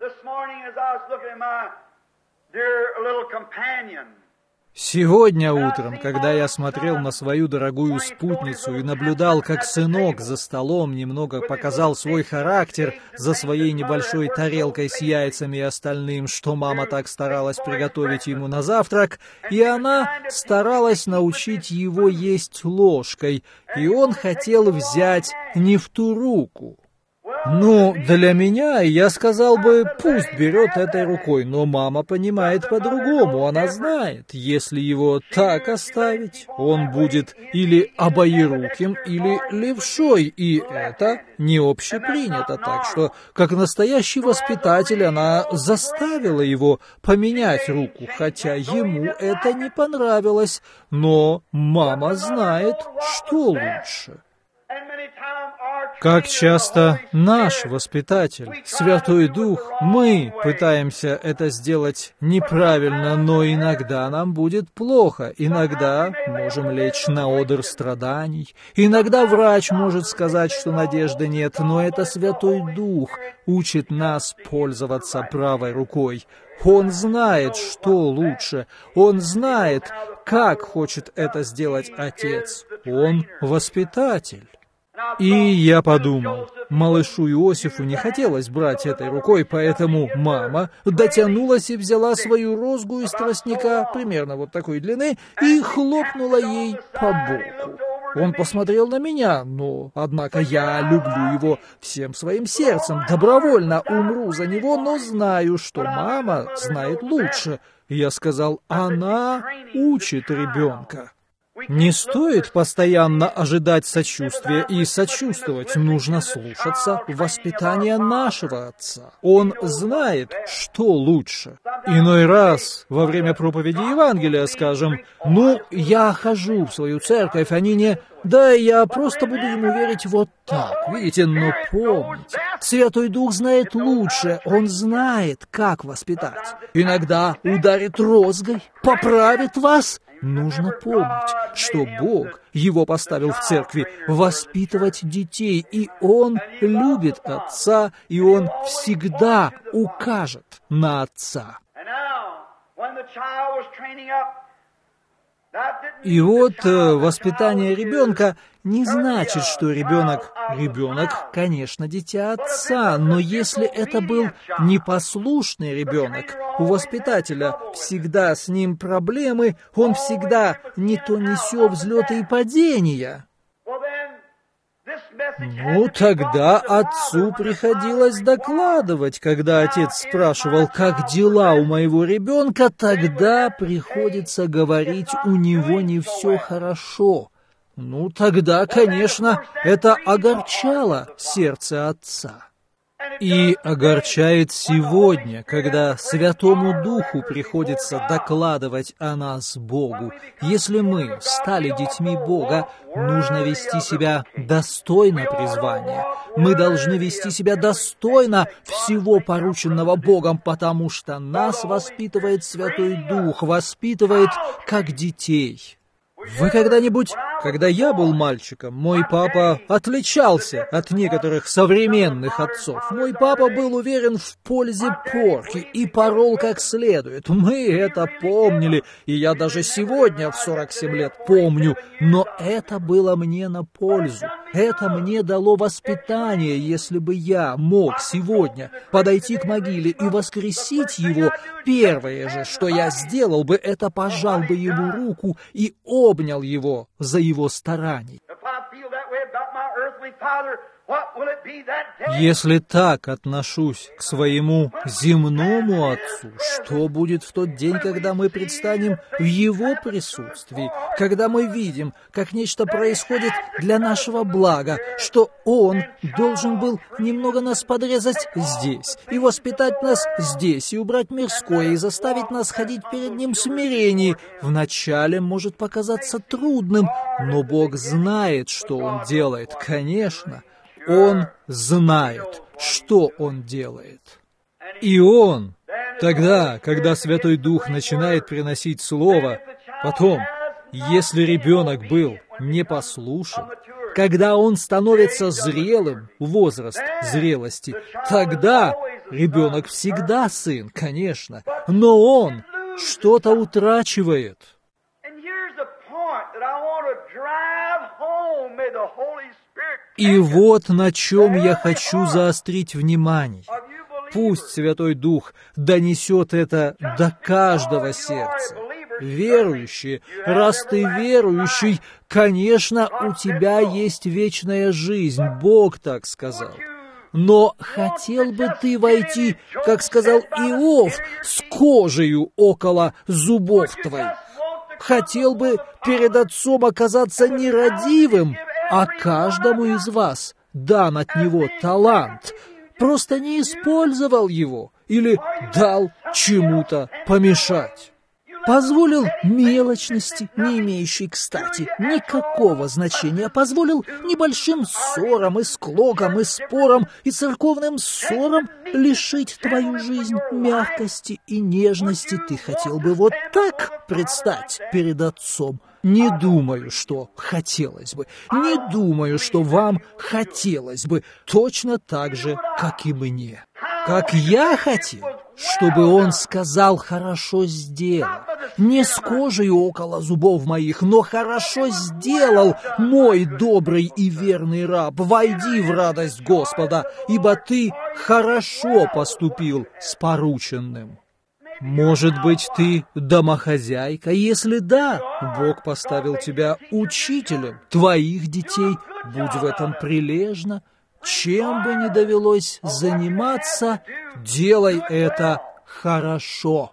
Сегодня утром, когда я смотрел на свою дорогую спутницу и наблюдал, как сынок за столом немного показал свой характер за своей небольшой тарелкой с яйцами и остальным, что мама так старалась приготовить ему на завтрак, и она старалась научить его есть ложкой, и он хотел взять не в ту руку. Ну, для меня, я сказал бы, пусть берет этой рукой, но мама понимает по-другому, она знает, если его так оставить, он будет или обоируким, или левшой, и это не общепринято, так что, как настоящий воспитатель, она заставила его поменять руку, хотя ему это не понравилось, но мама знает, что лучше. Как часто наш воспитатель, Святой Дух, мы пытаемся это сделать неправильно, но иногда нам будет плохо, иногда можем лечь на одр страданий, иногда врач может сказать, что надежды нет, но это Святой Дух учит нас пользоваться правой рукой. Он знает, что лучше, Он знает, как хочет это сделать Отец. Он воспитатель. И я подумал, малышу Иосифу не хотелось брать этой рукой, поэтому мама дотянулась и взяла свою розгу из тростника, примерно вот такой длины, и хлопнула ей по боку. Он посмотрел на меня, но, однако, я люблю его всем своим сердцем, добровольно умру за него, но знаю, что мама знает лучше. Я сказал, она учит ребенка. Не стоит постоянно ожидать сочувствия и сочувствовать. Нужно слушаться воспитания нашего отца. Он знает, что лучше. Иной раз во время проповеди Евангелия скажем, ну, я хожу в свою церковь, они не... Да, я просто буду ему верить вот так, видите, но помните, Святой Дух знает лучше, Он знает, как воспитать. Иногда ударит розгой, поправит вас. Нужно помнить, что Бог его поставил в церкви воспитывать детей, и Он любит отца, и Он всегда укажет на отца. И вот э, воспитание ребенка не значит, что ребенок, ребенок, конечно, дитя отца, но если это был непослушный ребенок, у воспитателя всегда с ним проблемы, он всегда не то несет взлеты и падения. Ну, тогда отцу приходилось докладывать, когда отец спрашивал, как дела у моего ребенка, тогда приходится говорить, у него не все хорошо. Ну, тогда, конечно, это огорчало сердце отца. И огорчает сегодня, когда Святому Духу приходится докладывать о нас Богу. Если мы стали детьми Бога, нужно вести себя достойно призвания. Мы должны вести себя достойно всего порученного Богом, потому что нас воспитывает Святой Дух, воспитывает как детей. Вы когда-нибудь, когда я был мальчиком, мой папа отличался от некоторых современных отцов. Мой папа был уверен в пользе порки и порол как следует. Мы это помнили, и я даже сегодня в сорок семь лет помню. Но это было мне на пользу. Это мне дало воспитание, если бы я мог сегодня подойти к могиле и воскресить его. Первое же, что я сделал бы, это пожал бы ему руку и обнял его за его стараний. Если так отношусь к своему земному отцу, что будет в тот день, когда мы предстанем в его присутствии, когда мы видим, как нечто происходит для нашего блага, что он должен был немного нас подрезать здесь, и воспитать нас здесь, и убрать мирское, и заставить нас ходить перед ним в смирении, вначале может показаться трудным, но Бог знает, что Он делает, конечно. Он знает, что Он делает. И Он, тогда, когда Святой Дух начинает приносить Слово, потом, если ребенок был непослушен, когда он становится зрелым, возраст зрелости, тогда ребенок всегда сын, конечно, но он что-то утрачивает. И вот на чем я хочу заострить внимание. Пусть Святой Дух донесет это до каждого сердца. Верующие, раз ты верующий, конечно, у тебя есть вечная жизнь, Бог так сказал. Но хотел бы ты войти, как сказал Иов, с кожею около зубов твоих. Хотел бы перед Отцом оказаться нерадивым, а каждому из вас дан от Него талант, просто не использовал его или дал чему-то помешать. Позволил мелочности, не имеющей, кстати, никакого значения, позволил небольшим ссорам и склокам, и спорам, и церковным ссорам лишить твою жизнь мягкости и нежности. Ты хотел бы вот так предстать перед Отцом? Не думаю, что хотелось бы. Не думаю, что вам хотелось бы. Точно так же, как и мне. Как я хотел, чтобы Он сказал «хорошо сделал», не с кожей около зубов моих, но хорошо сделал, мой добрый и верный раб. Войди в радость Господа, ибо ты хорошо поступил с порученным. Может быть, ты домохозяйка? Если да, Бог поставил тебя учителем твоих детей. Будь в этом прилежна. Чем бы ни довелось заниматься, делай это хорошо.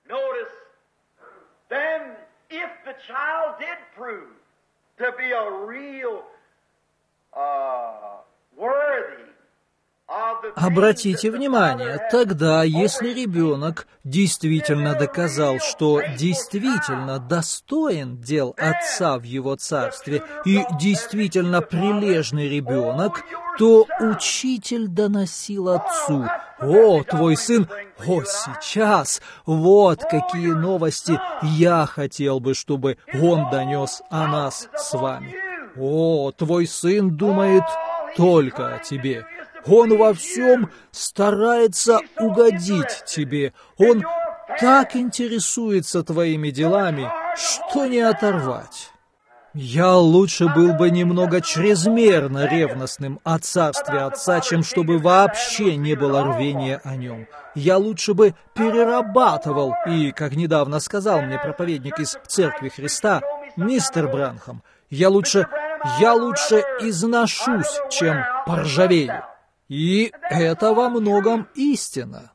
Обратите внимание, тогда, если ребенок действительно доказал, что действительно достоин дел отца в его царстве и действительно прилежный ребенок, то учитель доносил отцу: «О, твой сын, о, сейчас, вот какие новости я хотел бы, чтобы он донес о нас с вами. О, твой сын думает только о тебе». Он во всем старается угодить тебе. Он так интересуется твоими делами, что не оторвать. Я лучше был бы немного чрезмерно ревностным о царстве отца, чем чтобы вообще не было рвения о нем. Я лучше бы перерабатывал, и, как недавно сказал мне проповедник из Церкви Христа, мистер Бранхам, я лучше, я лучше изношусь, чем поржавею. И это во многом истина.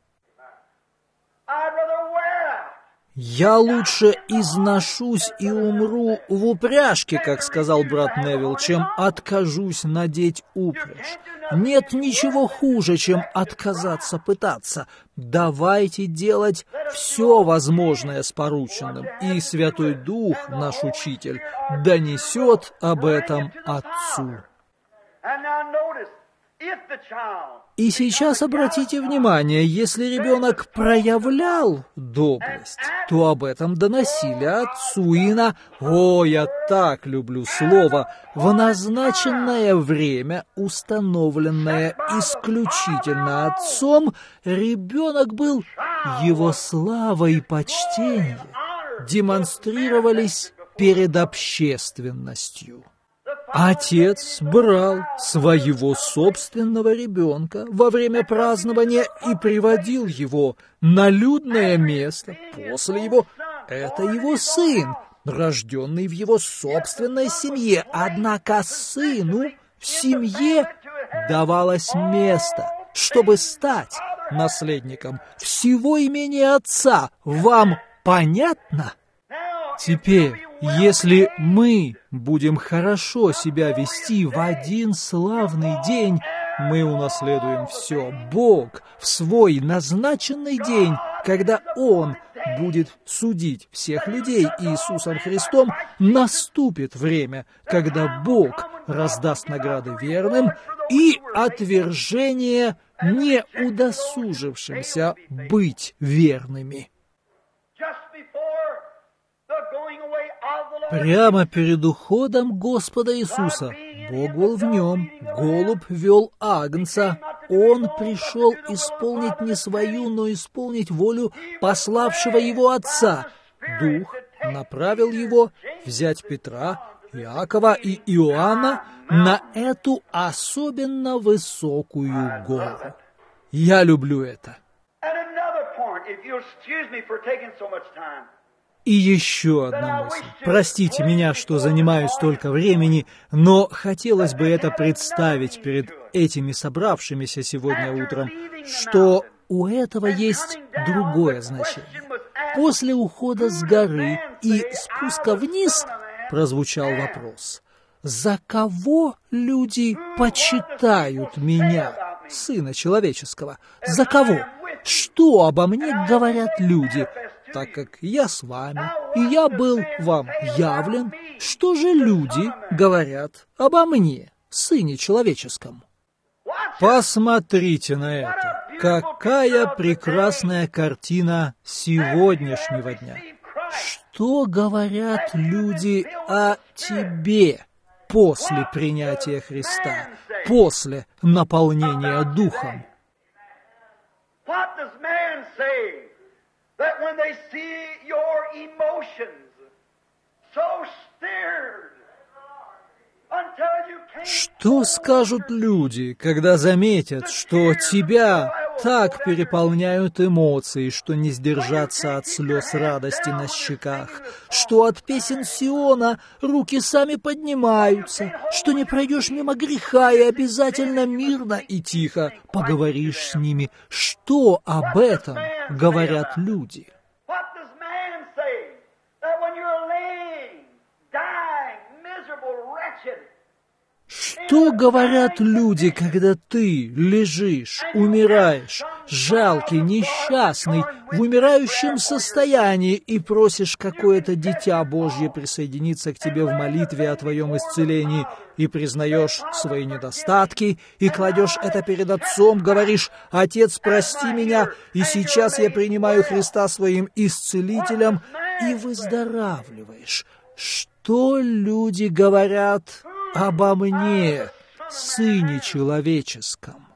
Я лучше изношусь и умру в упряжке, как сказал брат Невилл, чем откажусь надеть упряжь. Нет ничего хуже, чем отказаться пытаться. Давайте делать все возможное с порученным, и Святой Дух, наш Учитель, донесет об этом Отцу. И сейчас обратите внимание, если ребенок проявлял доблесть, то об этом доносили отцу, и на, о, я так люблю слово, в назначенное время, установленное исключительно отцом, ребенок был, его слава и почтение демонстрировались перед общественностью. Отец брал своего собственного ребенка во время празднования и приводил его на людное место. После его это его сын, рожденный в его собственной семье. Однако сыну в семье давалось место, чтобы стать наследником всего имения отца. Вам понятно? Теперь, если мы будем хорошо себя вести в один славный день, мы унаследуем все. Бог в свой назначенный день, когда Он будет судить всех людей Иисусом Христом, наступит время, когда Бог раздаст награды верным и отвержение не удосужившимся быть верными. Прямо перед уходом Господа Иисуса, Бог был в нем, голубь вел агнца, Он пришел исполнить не свою, но исполнить волю пославшего его Отца. Дух направил его взять Петра, Иакова и Иоанна на эту особенно высокую гору. Я люблю это. И еще одна мысль. Простите меня, что занимаю столько времени, но хотелось бы это представить перед этими собравшимися сегодня утром, что у этого есть другое значение. После ухода с горы и спуска вниз прозвучал вопрос: «За кого люди почитают меня, Сына Человеческого? За кого? Что обо мне говорят люди? Так как я с вами, и я был вам явлен, что же люди говорят обо мне, Сыне Человеческом?» Посмотрите на это. Какая прекрасная картина сегодняшнего дня. Что говорят люди о тебе после принятия Христа, после наполнения Духом? Что скажут люди, когда заметят, что тебя так переполняют эмоции, что не сдержаться от слез радости на щеках, что от песен Сиона руки сами поднимаются, что не пройдешь мимо греха и обязательно мирно и тихо поговоришь с ними? Что об этом говорят люди? Что говорят люди, когда ты лежишь, умираешь, жалкий, несчастный, в умирающем состоянии и просишь какое-то дитя Божье присоединиться к тебе в молитве о твоем исцелении, и признаешь свои недостатки, и кладешь это перед Отцом, говоришь: «Отец, прости меня, и сейчас я принимаю Христа своим исцелителем», и выздоравливаешь? Что люди говорят обо мне, Сыне Человеческом?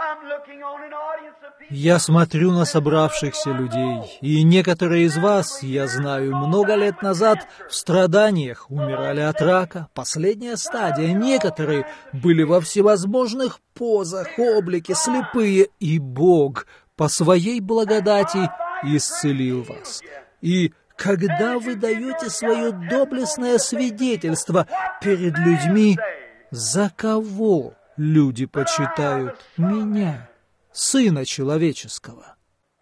Я смотрю на собравшихся людей, и некоторые из вас, я знаю, много лет назад в страданиях умирали от рака, последняя стадия. Некоторые были во всевозможных позах, облике, слепые, и Бог по своей благодати исцелил вас. И когда вы даете свое доблестное свидетельство перед людьми, за кого люди почитают меня, Сына Человеческого?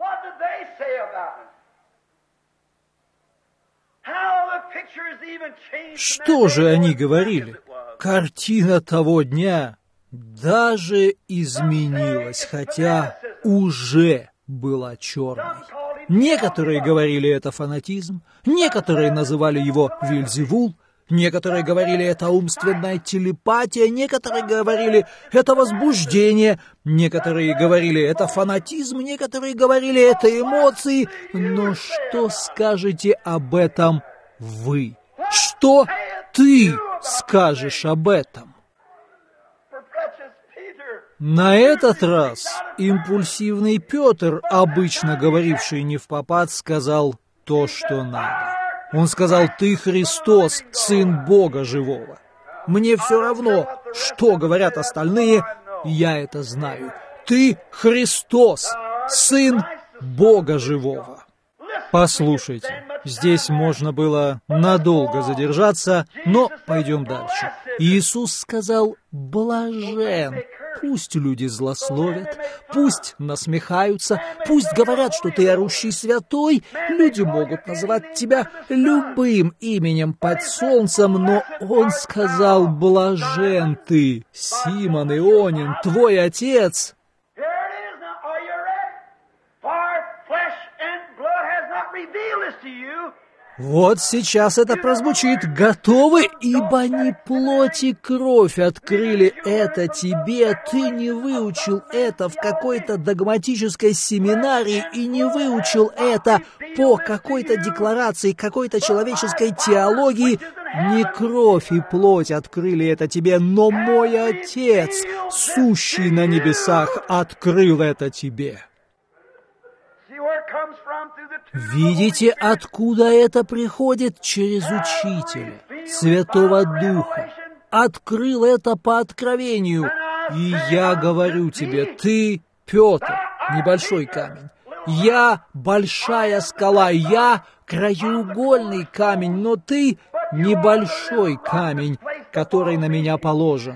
Что же они говорили? Картина того дня даже изменилась, хотя уже была черной. Некоторые говорили, это фанатизм, некоторые называли его Вельзевул, некоторые говорили, это умственная телепатия, некоторые говорили, это возбуждение, некоторые говорили, это фанатизм, некоторые говорили, это эмоции. Но что скажете об этом вы? Что ты скажешь об этом? На этот раз импульсивный Петр, обычно говоривший невпопад, сказал то, что надо. Он сказал: «Ты Христос, Сын Бога Живого». Мне все равно, что говорят остальные, я это знаю. Ты Христос, Сын Бога Живого. Послушайте, здесь можно было надолго задержаться, но пойдем дальше. Иисус сказал: «Блажен». Пусть люди злословят, пусть насмехаются, пусть говорят, что ты орущий святой, люди могут назвать тебя любым именем под солнцем, но Он сказал: «Блажен ты, Симон Ионин, твой отец». Вот сейчас это прозвучит: «Готовы? Ибо не плоть и кровь открыли это тебе, ты не выучил это в какой-то догматической семинарии и не выучил это по какой-то декларации, какой-то человеческой теологии. Не кровь и плоть открыли это тебе, но мой Отец, сущий на небесах, открыл это тебе». Видите, откуда это приходит? Через Учителя, Святого Духа. Открыл это по откровению. И я говорю тебе: ты, Петр, небольшой камень. Я большая скала, я краеугольный камень, но ты небольшой камень, который на меня положен.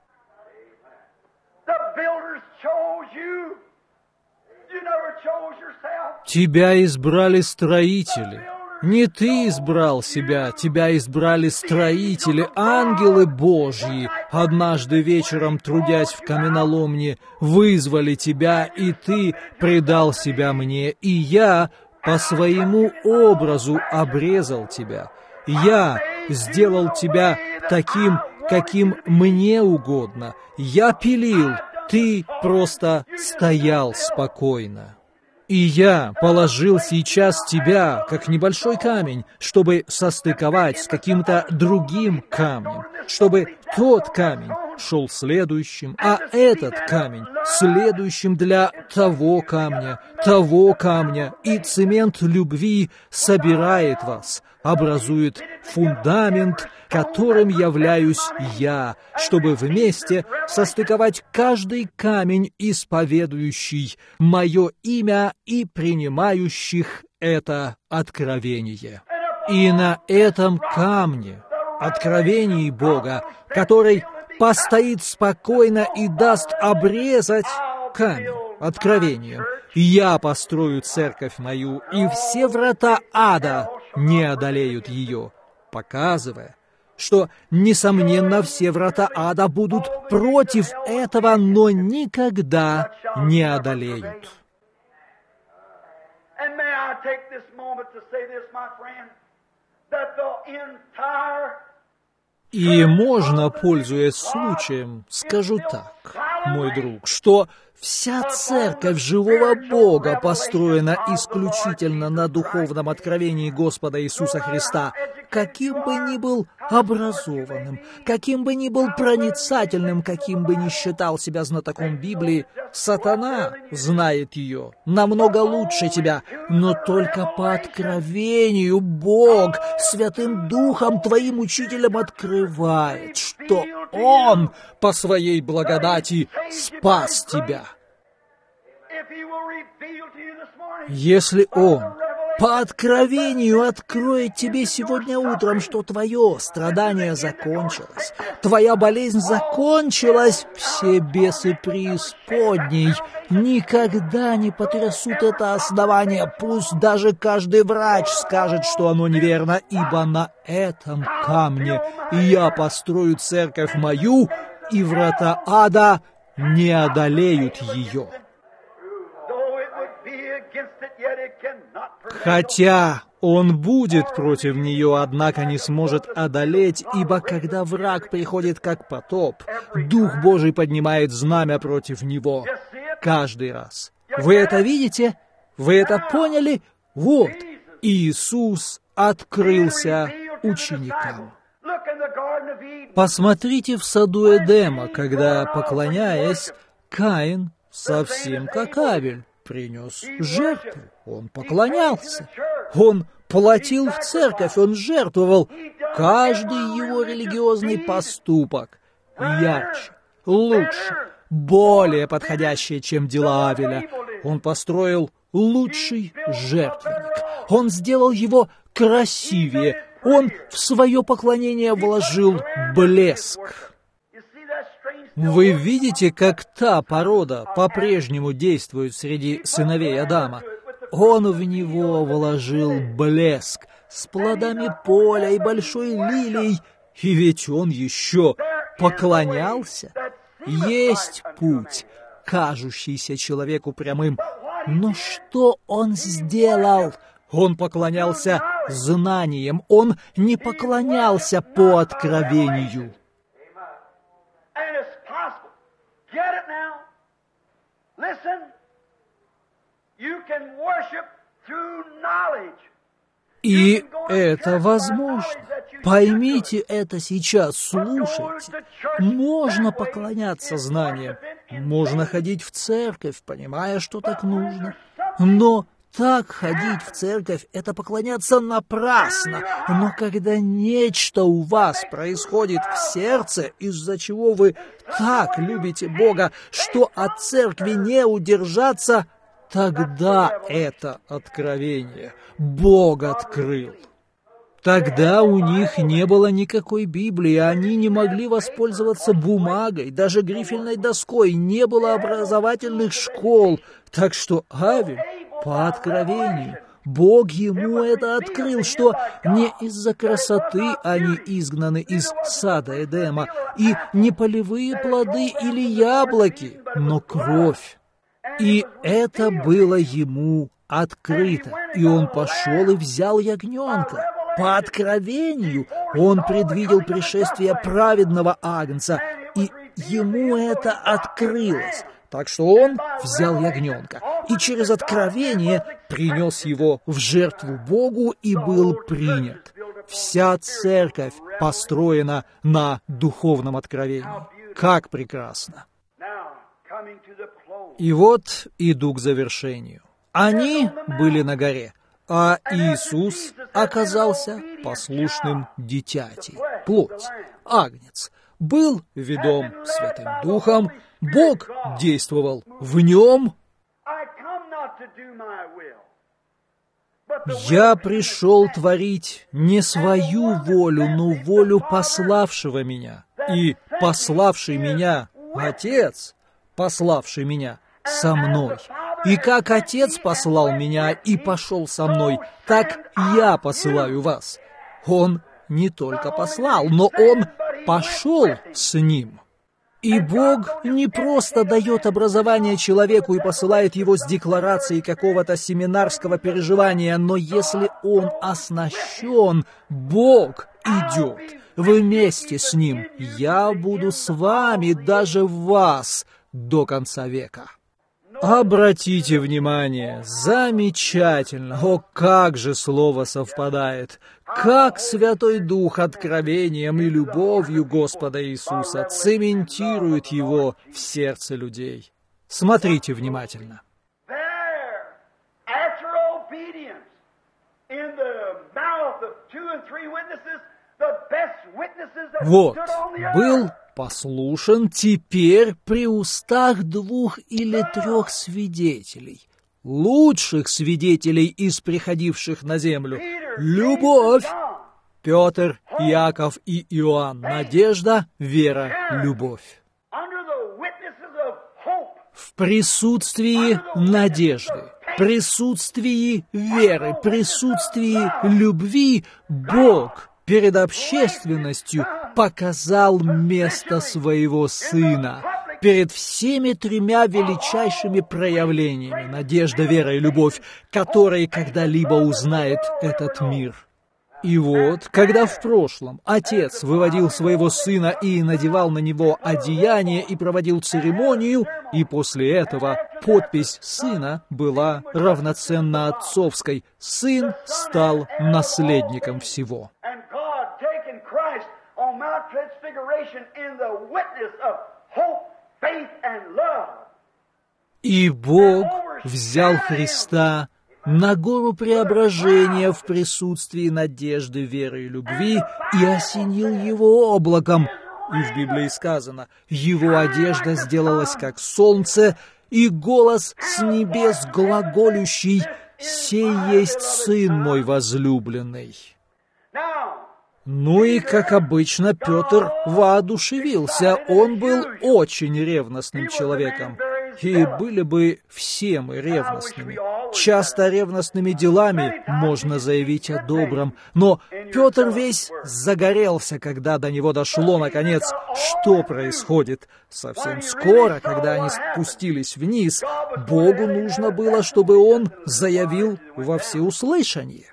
Тебя избрали строители. Не ты избрал себя, тебя избрали строители, ангелы Божьи, однажды вечером, трудясь в каменоломне, вызвали тебя, и ты предал себя мне, и я по своему образу обрезал тебя. Я сделал тебя таким, каким мне угодно. Я пилил, ты просто стоял спокойно. И я положил сейчас тебя, как небольшой камень, чтобы состыковать с каким-то другим камнем, чтобы тот камень, шел следующим, а этот камень следующим для того камня, того камня, и цемент любви собирает вас, образует фундамент, которым являюсь я, чтобы вместе состыковать каждый камень, исповедующий мое имя и принимающих это откровение. И на этом камне, откровении Бога, который постоит спокойно и даст обрезать камень откровением, я построю церковь мою, и все врата ада не одолеют ее, показывая, что, несомненно, все врата ада будут против этого, но никогда не одолеют. И можно, пользуясь случаем, скажу так, мой друг, что вся церковь живого Бога построена исключительно на духовном откровении Господа Иисуса Христа. Каким бы ни был образованным, каким бы ни был проницательным, каким бы ни считал себя знатоком Библии, сатана знает ее намного лучше тебя, но только по откровению Бог Святым Духом твоим учителем открывает, что Он по своей благодати спас тебя. Если Он по откровению откроет тебе сегодня утром, что твое страдание закончилось, твоя болезнь закончилась, все бесы преисподней никогда не потрясут это основание, пусть даже каждый врач скажет, что оно неверно, ибо на этом камне я построю церковь мою, и врата ада не одолеют ее. Хотя он будет против нее, однако не сможет одолеть, ибо когда враг приходит как потоп, Дух Божий поднимает знамя против него каждый раз. Вы это видите? Вы это поняли? Вот, Иисус открылся ученикам. Посмотрите в саду Эдема, когда, поклоняясь, Каин, совсем как Авель, принес жертву. Он поклонялся. Он платил в церковь, он жертвовал. Каждый его религиозный поступок ярче, лучше, более подходящий, чем дела Авеля. Он построил лучший жертвенник. Он сделал его красивее. Он в свое поклонение вложил блеск. Вы видите, как та порода по-прежнему действует среди сыновей Адама? Он в него вложил блеск с плодами поля и большой лилией, и ведь он еще поклонялся. Есть путь, кажущийся человеку прямым, но что он сделал? Он поклонялся знанием, он не поклонялся по откровению. И это возможно. Поймите это сейчас, слушайте. Можно поклоняться знаниям, можно ходить в церковь, понимая, что так нужно, но так ходить в церковь — это поклоняться напрасно. Но когда нечто у вас происходит в сердце, из-за чего вы так любите Бога, что от церкви не удержаться, тогда это откровение Бог открыл. Тогда у них не было никакой Библии, они не могли воспользоваться бумагой, даже грифельной доской, не было образовательных школ. Так что Авель по откровению, Бог ему это открыл, что не из-за красоты они изгнаны из сада Эдема, и не полевые плоды или яблоки, но кровь. И это было ему открыто, и он пошел и взял ягненка. По откровению он предвидел пришествие праведного Агнца, и ему это открылось. Так что он взял ягненка и через откровение принес его в жертву Богу и был принят. Вся церковь построена на духовном откровении. как прекрасно! И вот иду к завершению. Они были на горе, а Иисус оказался послушным дитятей, плоть, агнец, был ведом Святым Духом, Бог действовал в нем. «Я пришел творить не свою волю, но волю пославшего меня. И пославший меня Отец, пославший меня со мной. И как Отец послал меня и пошел со мной, так я посылаю вас». Он не только послал, но Он пошел с ним. И Бог не просто дает образование человеку и посылает его с декларацией какого-то семинарского переживания, но если он оснащен, Бог идет вместе с ним. «Я буду с вами, даже в вас, до конца века». Обратите внимание, замечательно! О, как же слово совпадает! Как Святой Дух откровением и любовью Господа Иисуса цементирует его в сердце людей. Смотрите внимательно. Вот, был послушен теперь при устах двух или трех свидетелей, лучших свидетелей из приходивших на землю. Любовь. Петр, Иаков и Иоанн. Надежда, вера, любовь. В присутствии надежды, присутствии веры, присутствии любви Бог перед общественностью показал место своего Сына перед всеми тремя величайшими проявлениями — надежда, вера и любовь, которые когда-либо узнает этот мир. И вот, когда в прошлом Отец выводил своего Сына и надевал на него одеяние и проводил церемонию, и после этого подпись Сына была равноценна отцовской, Сын стал наследником всего. И Бог взял Христа на гору преображения в присутствии надежды, веры и любви и осенил его облаком. И в Библии сказано: его одежда сделалась как солнце, и голос с небес глаголющий: «Сей есть Сын мой возлюбленный». Ну и, как обычно, Петр воодушевился. Он был очень ревностным человеком. И были бы все мы ревностными. Часто ревностными делами можно заявить о добром. Но Петр весь загорелся, когда до него дошло, наконец, что происходит. Совсем скоро, когда они спустились вниз, Богу нужно было, чтобы он заявил во всеуслышание.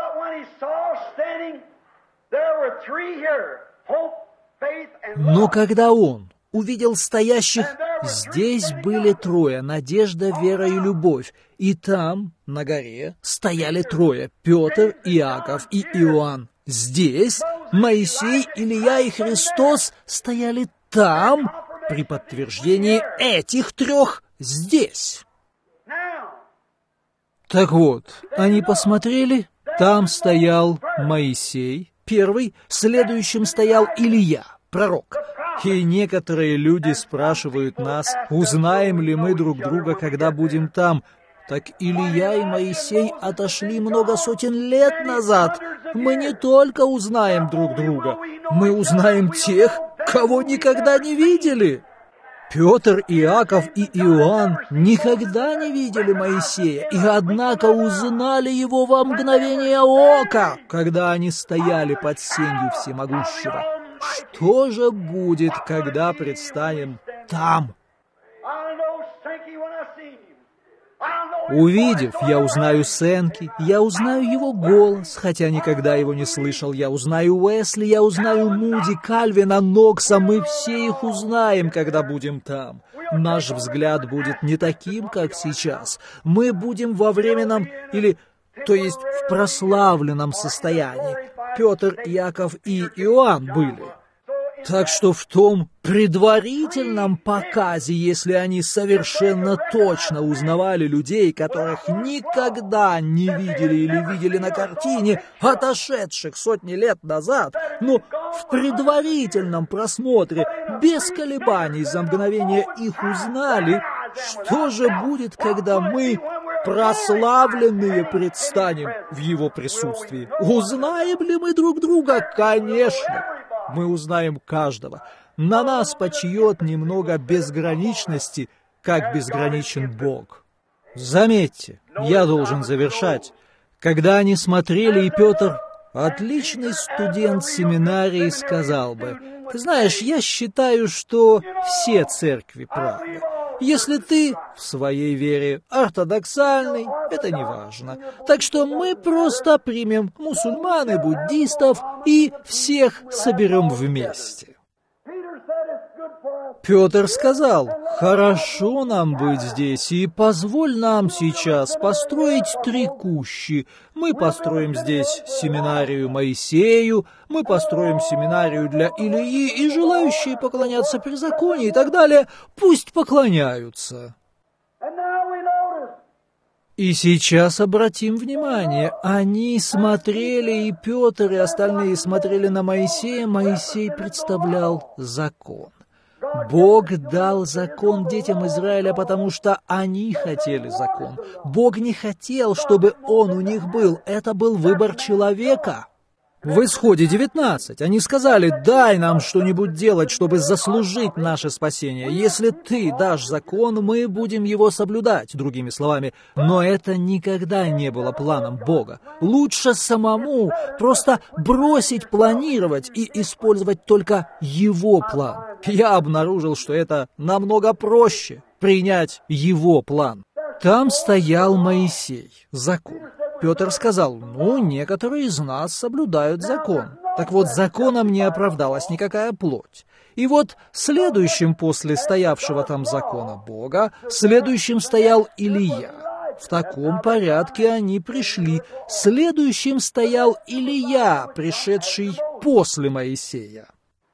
Но когда он увидел стоящих, здесь были трое — надежда, вера и любовь. И там, на горе, стояли трое — Петр, Иаков и Иоанн. Здесь Моисей, Илия и Христос стояли там, при подтверждении этих трех здесь. Так вот, они посмотрели, там стоял Моисей, первый, следующим стоял Илия, пророк. И некоторые люди спрашивают нас, узнаем ли мы друг друга, когда будем там. Так Илия и Моисей отошли много сотен лет назад. Мы не только узнаем друг друга, мы узнаем тех, кого никогда не видели. Петр, Иаков и Иоанн никогда не видели Моисея, и однако узнали его во мгновение ока, когда они стояли под сенью всемогущего. Что же будет, когда предстанем там? Увидев, я узнаю Сенки, я узнаю его голос, хотя никогда его не слышал, я узнаю Уэсли, я узнаю Муди, Кальвина, Нокса, мы все их узнаем, когда будем там. Наш взгляд будет не таким, как сейчас. Мы будем во временном, или, то есть в прославленном состоянии. Петр, Иаков и Иоанн были. Так что в том предварительном показе, если они совершенно точно узнавали людей, которых никогда не видели или видели на картине, отошедших сотни лет назад, но в предварительном просмотре, без колебаний за мгновение их узнали, что же будет, когда мы, прославленные, предстанем в его присутствии? Узнаем ли мы друг друга? Конечно! Мы узнаем каждого. На нас почиет немного безграничности, как безграничен Бог. Заметьте, я должен завершать. Когда они смотрели, и Петр, отличный студент семинарии, сказал бы: «Ты знаешь, я считаю, что все церкви правы. Если ты в своей вере ортодоксальный, это не важно. Так что мы просто примем мусульман и буддистов и всех соберем вместе». Петр сказал: «Хорошо нам быть здесь, и позволь нам сейчас построить три кущи. Мы построим здесь семинарию Моисею, мы построим семинарию для Илии, и желающие поклоняться при законе и так далее, пусть поклоняются». И сейчас обратим внимание, они смотрели, и Петр, и остальные смотрели на Моисея. Моисей представлял закон. Бог дал закон детям Израиля, потому что они хотели закон. Бог не хотел, чтобы он у них был. Это был выбор человека. В Исходе девятнадцать они сказали: «Дай нам что-нибудь делать, чтобы заслужить наше спасение. Если ты дашь закон, мы будем его соблюдать», другими словами. Но это никогда не было планом Бога. Лучше самому просто бросить планировать и использовать только его план. Я обнаружил, что это намного проще — принять его план. Там стоял Моисей, закон. Петр сказал: «Ну, некоторые из нас соблюдают закон». Так вот, законом не оправдалась никакая плоть. И вот следующим после стоявшего там закона Бога, следующим стоял Илия. В таком порядке они пришли. Следующим стоял Илия, пришедший после Моисея.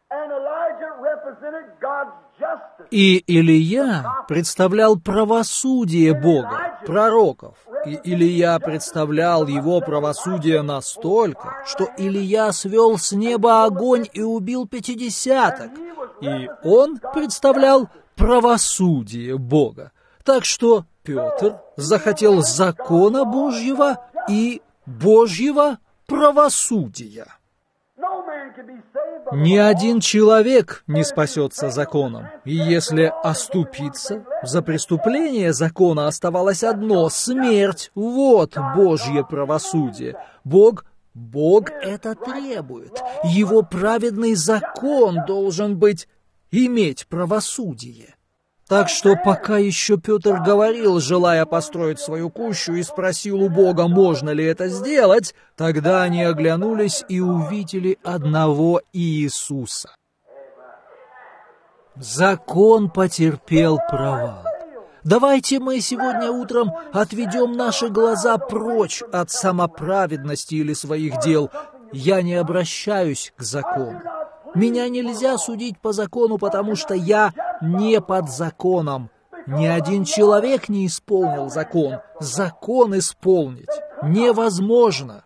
И Илия представлял правосудие Бога, пророков. И Илия представлял его правосудие настолько, что Илия свел с неба огонь и убил пятидесяток. И он представлял правосудие Бога. Так что Петр захотел закона Божьего и Божьего правосудия. Ни один человек не спасется законом, и если оступиться, за преступление закона оставалось одно — смерть. Вот Божье правосудие. Бог, Бог это требует. Его праведный закон должен быть, иметь правосудие. Так что пока еще Петр говорил, желая построить свою кущу, и спросил у Бога, можно ли это сделать, тогда они оглянулись и увидели одного Иисуса. Закон потерпел провал. Давайте мы сегодня утром отведем наши глаза прочь от самоправедности или своих дел. Я не обращаюсь к закону. Меня нельзя судить по закону, потому что я не под законом. Ни один человек не исполнил закон. Закон исполнить невозможно.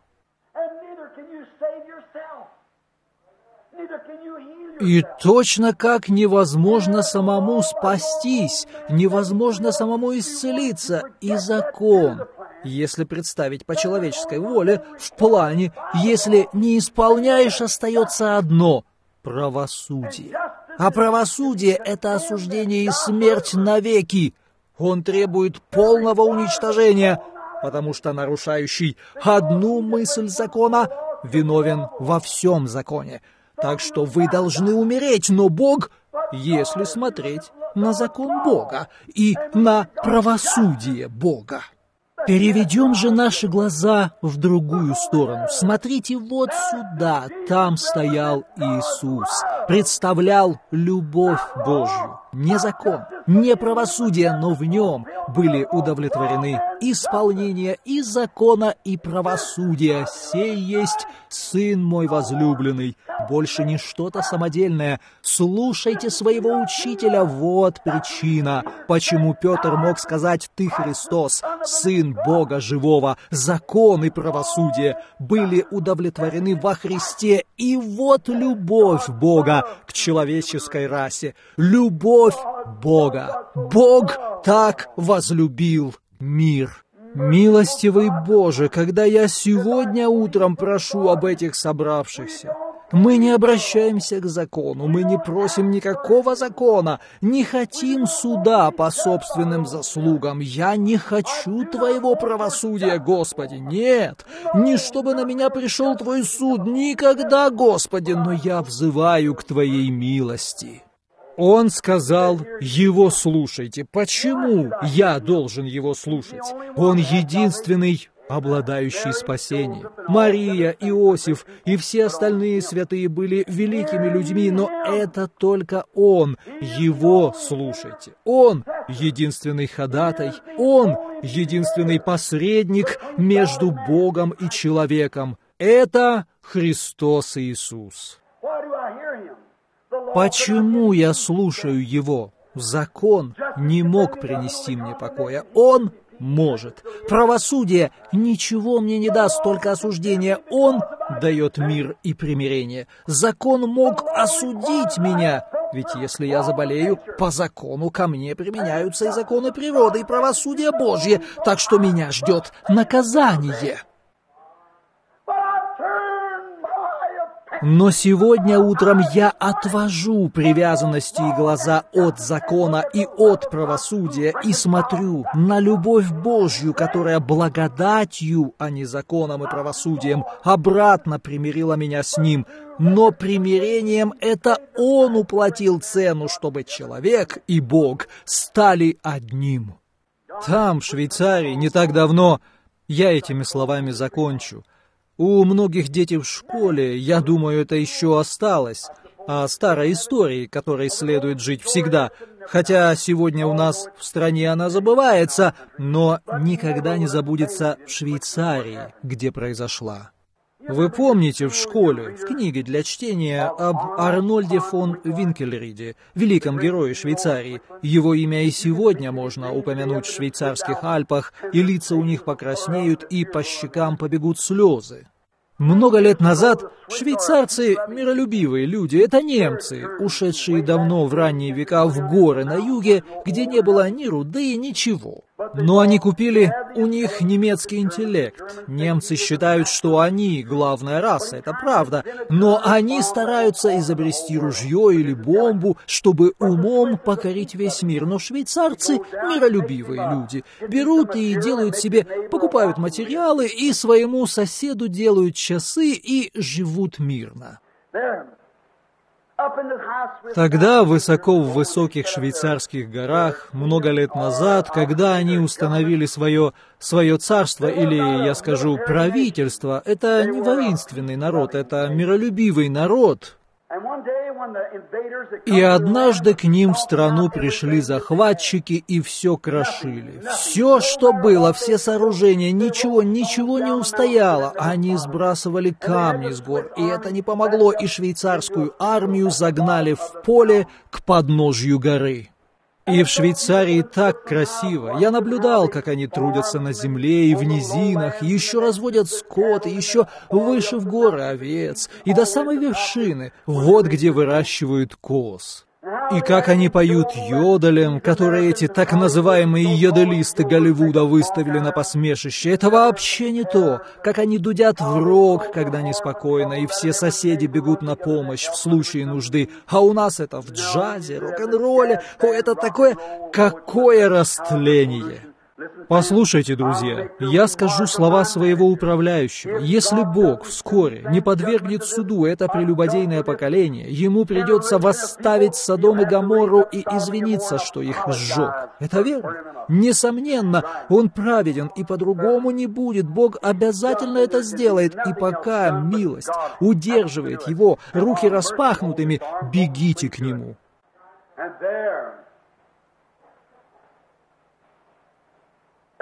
И точно как невозможно самому спастись, невозможно самому исцелиться, и закон, если представить по человеческой воле, в плане, если не исполняешь, остается одно — правосудие. А правосудие — это осуждение и смерть навеки. Он требует полного уничтожения, потому что нарушающий одну мысль закона виновен во всем законе. Так что вы должны умереть, но Бог, если смотреть на закон Бога и на правосудие Бога. Переведем же наши глаза в другую сторону. Смотрите вот сюда. Там стоял Иисус, представлял любовь Божью. Не закон, не правосудие, но в нем были удовлетворены исполнение и закона, и правосудия. Сей есть Сын мой возлюбленный. Больше не что-то самодельное. Слушайте своего учителя. Вот причина, почему Петр мог сказать: «Ты Христос, Сын Бога живого». Закон и правосудие были удовлетворены во Христе. И вот любовь Бога к человеческой расе. Любовь Бога. Бог так возлюбил мир. Милостивый Боже, когда я сегодня утром прошу об этих собравшихся, мы не обращаемся к закону, мы не просим никакого закона, не хотим суда по собственным заслугам. Я не хочу Твоего правосудия, Господи, нет, не чтобы на меня пришел Твой суд, никогда, Господи, но я взываю к Твоей милости. Он сказал: «Его слушайте». Почему я должен его слушать? Он единственный, обладающий спасением. Мария, Иосиф и все остальные святые были великими людьми, но это только Он. Его слушайте. Он единственный ходатай. Он единственный посредник между Богом и человеком. Это Христос Иисус. Почему я слушаю Его? Закон не мог принести мне покоя. Он может. Правосудие ничего мне не даст, только осуждение. Он дает мир и примирение. Закон мог осудить меня, ведь если я заболею, по закону ко мне применяются и законы природы, и правосудие Божье, так что меня ждет наказание. Но сегодня утром я отвожу привязанности и глаза от закона и от правосудия и смотрю на любовь Божью, которая благодатью, а не законом и правосудием, обратно примирила меня с Ним. Но примирением это Он уплатил цену, чтобы человек и Бог стали одним. Там, в Швейцарии, не так давно, я этими словами закончу. У многих детей в школе, я думаю, это еще осталось, о старой истории, которой следует жить всегда. Хотя сегодня у нас в стране она забывается, но никогда не забудется в Швейцарии, где произошла. Вы помните в школе, в книге для чтения об Арнольде фон Винкельриде, великом герое Швейцарии. Его имя и сегодня можно упомянуть в швейцарских Альпах, и лица у них покраснеют, и по щекам побегут слезы. Много лет назад швейцарцы — миролюбивые люди, это немцы, ушедшие давно в ранние века в горы на юге, где не было ни руды, ничего. Но они купили у них немецкий интеллект. Немцы считают, что они главная раса, это правда, но они стараются изобрести ружье или бомбу, чтобы умом покорить весь мир. Но швейцарцы — миролюбивые люди, берут и делают себе, покупают материалы и своему соседу делают часы и живут мирно. Тогда, высоко в высоких швейцарских горах, много лет назад, когда они установили свое, свое царство, или, я скажу, правительство, это не воинственный народ, это миролюбивый народ. И однажды к ним в страну пришли захватчики и все крошили. Все, что было, все сооружения, ничего, ничего не устояло. Они сбрасывали камни с гор, и это не помогло, и швейцарскую армию загнали в поле к подножью горы. И в Швейцарии так красиво. Я наблюдал, как они трудятся на земле и в низинах, еще разводят скот, и еще выше в горы овец, и до самой вершины, вот где выращивают коз. И как они поют йоделем, которые эти так называемые йоделисты Голливуда выставили на посмешище, это вообще не то. Как они дудят в рог, когда неспокойно, и все соседи бегут на помощь в случае нужды. А у нас это в джазе, рок-н-ролле. О, это такое, какое растление! Послушайте, друзья, я скажу слова своего управляющего. Если Бог вскоре не подвергнет суду это прелюбодейное поколение, ему придется восставить Содом и Гоморру и извиниться, что их сжег. Это верно? Несомненно, он праведен, и по-другому не будет. Бог обязательно это сделает, и пока милость удерживает его руки распахнутыми, бегите к нему.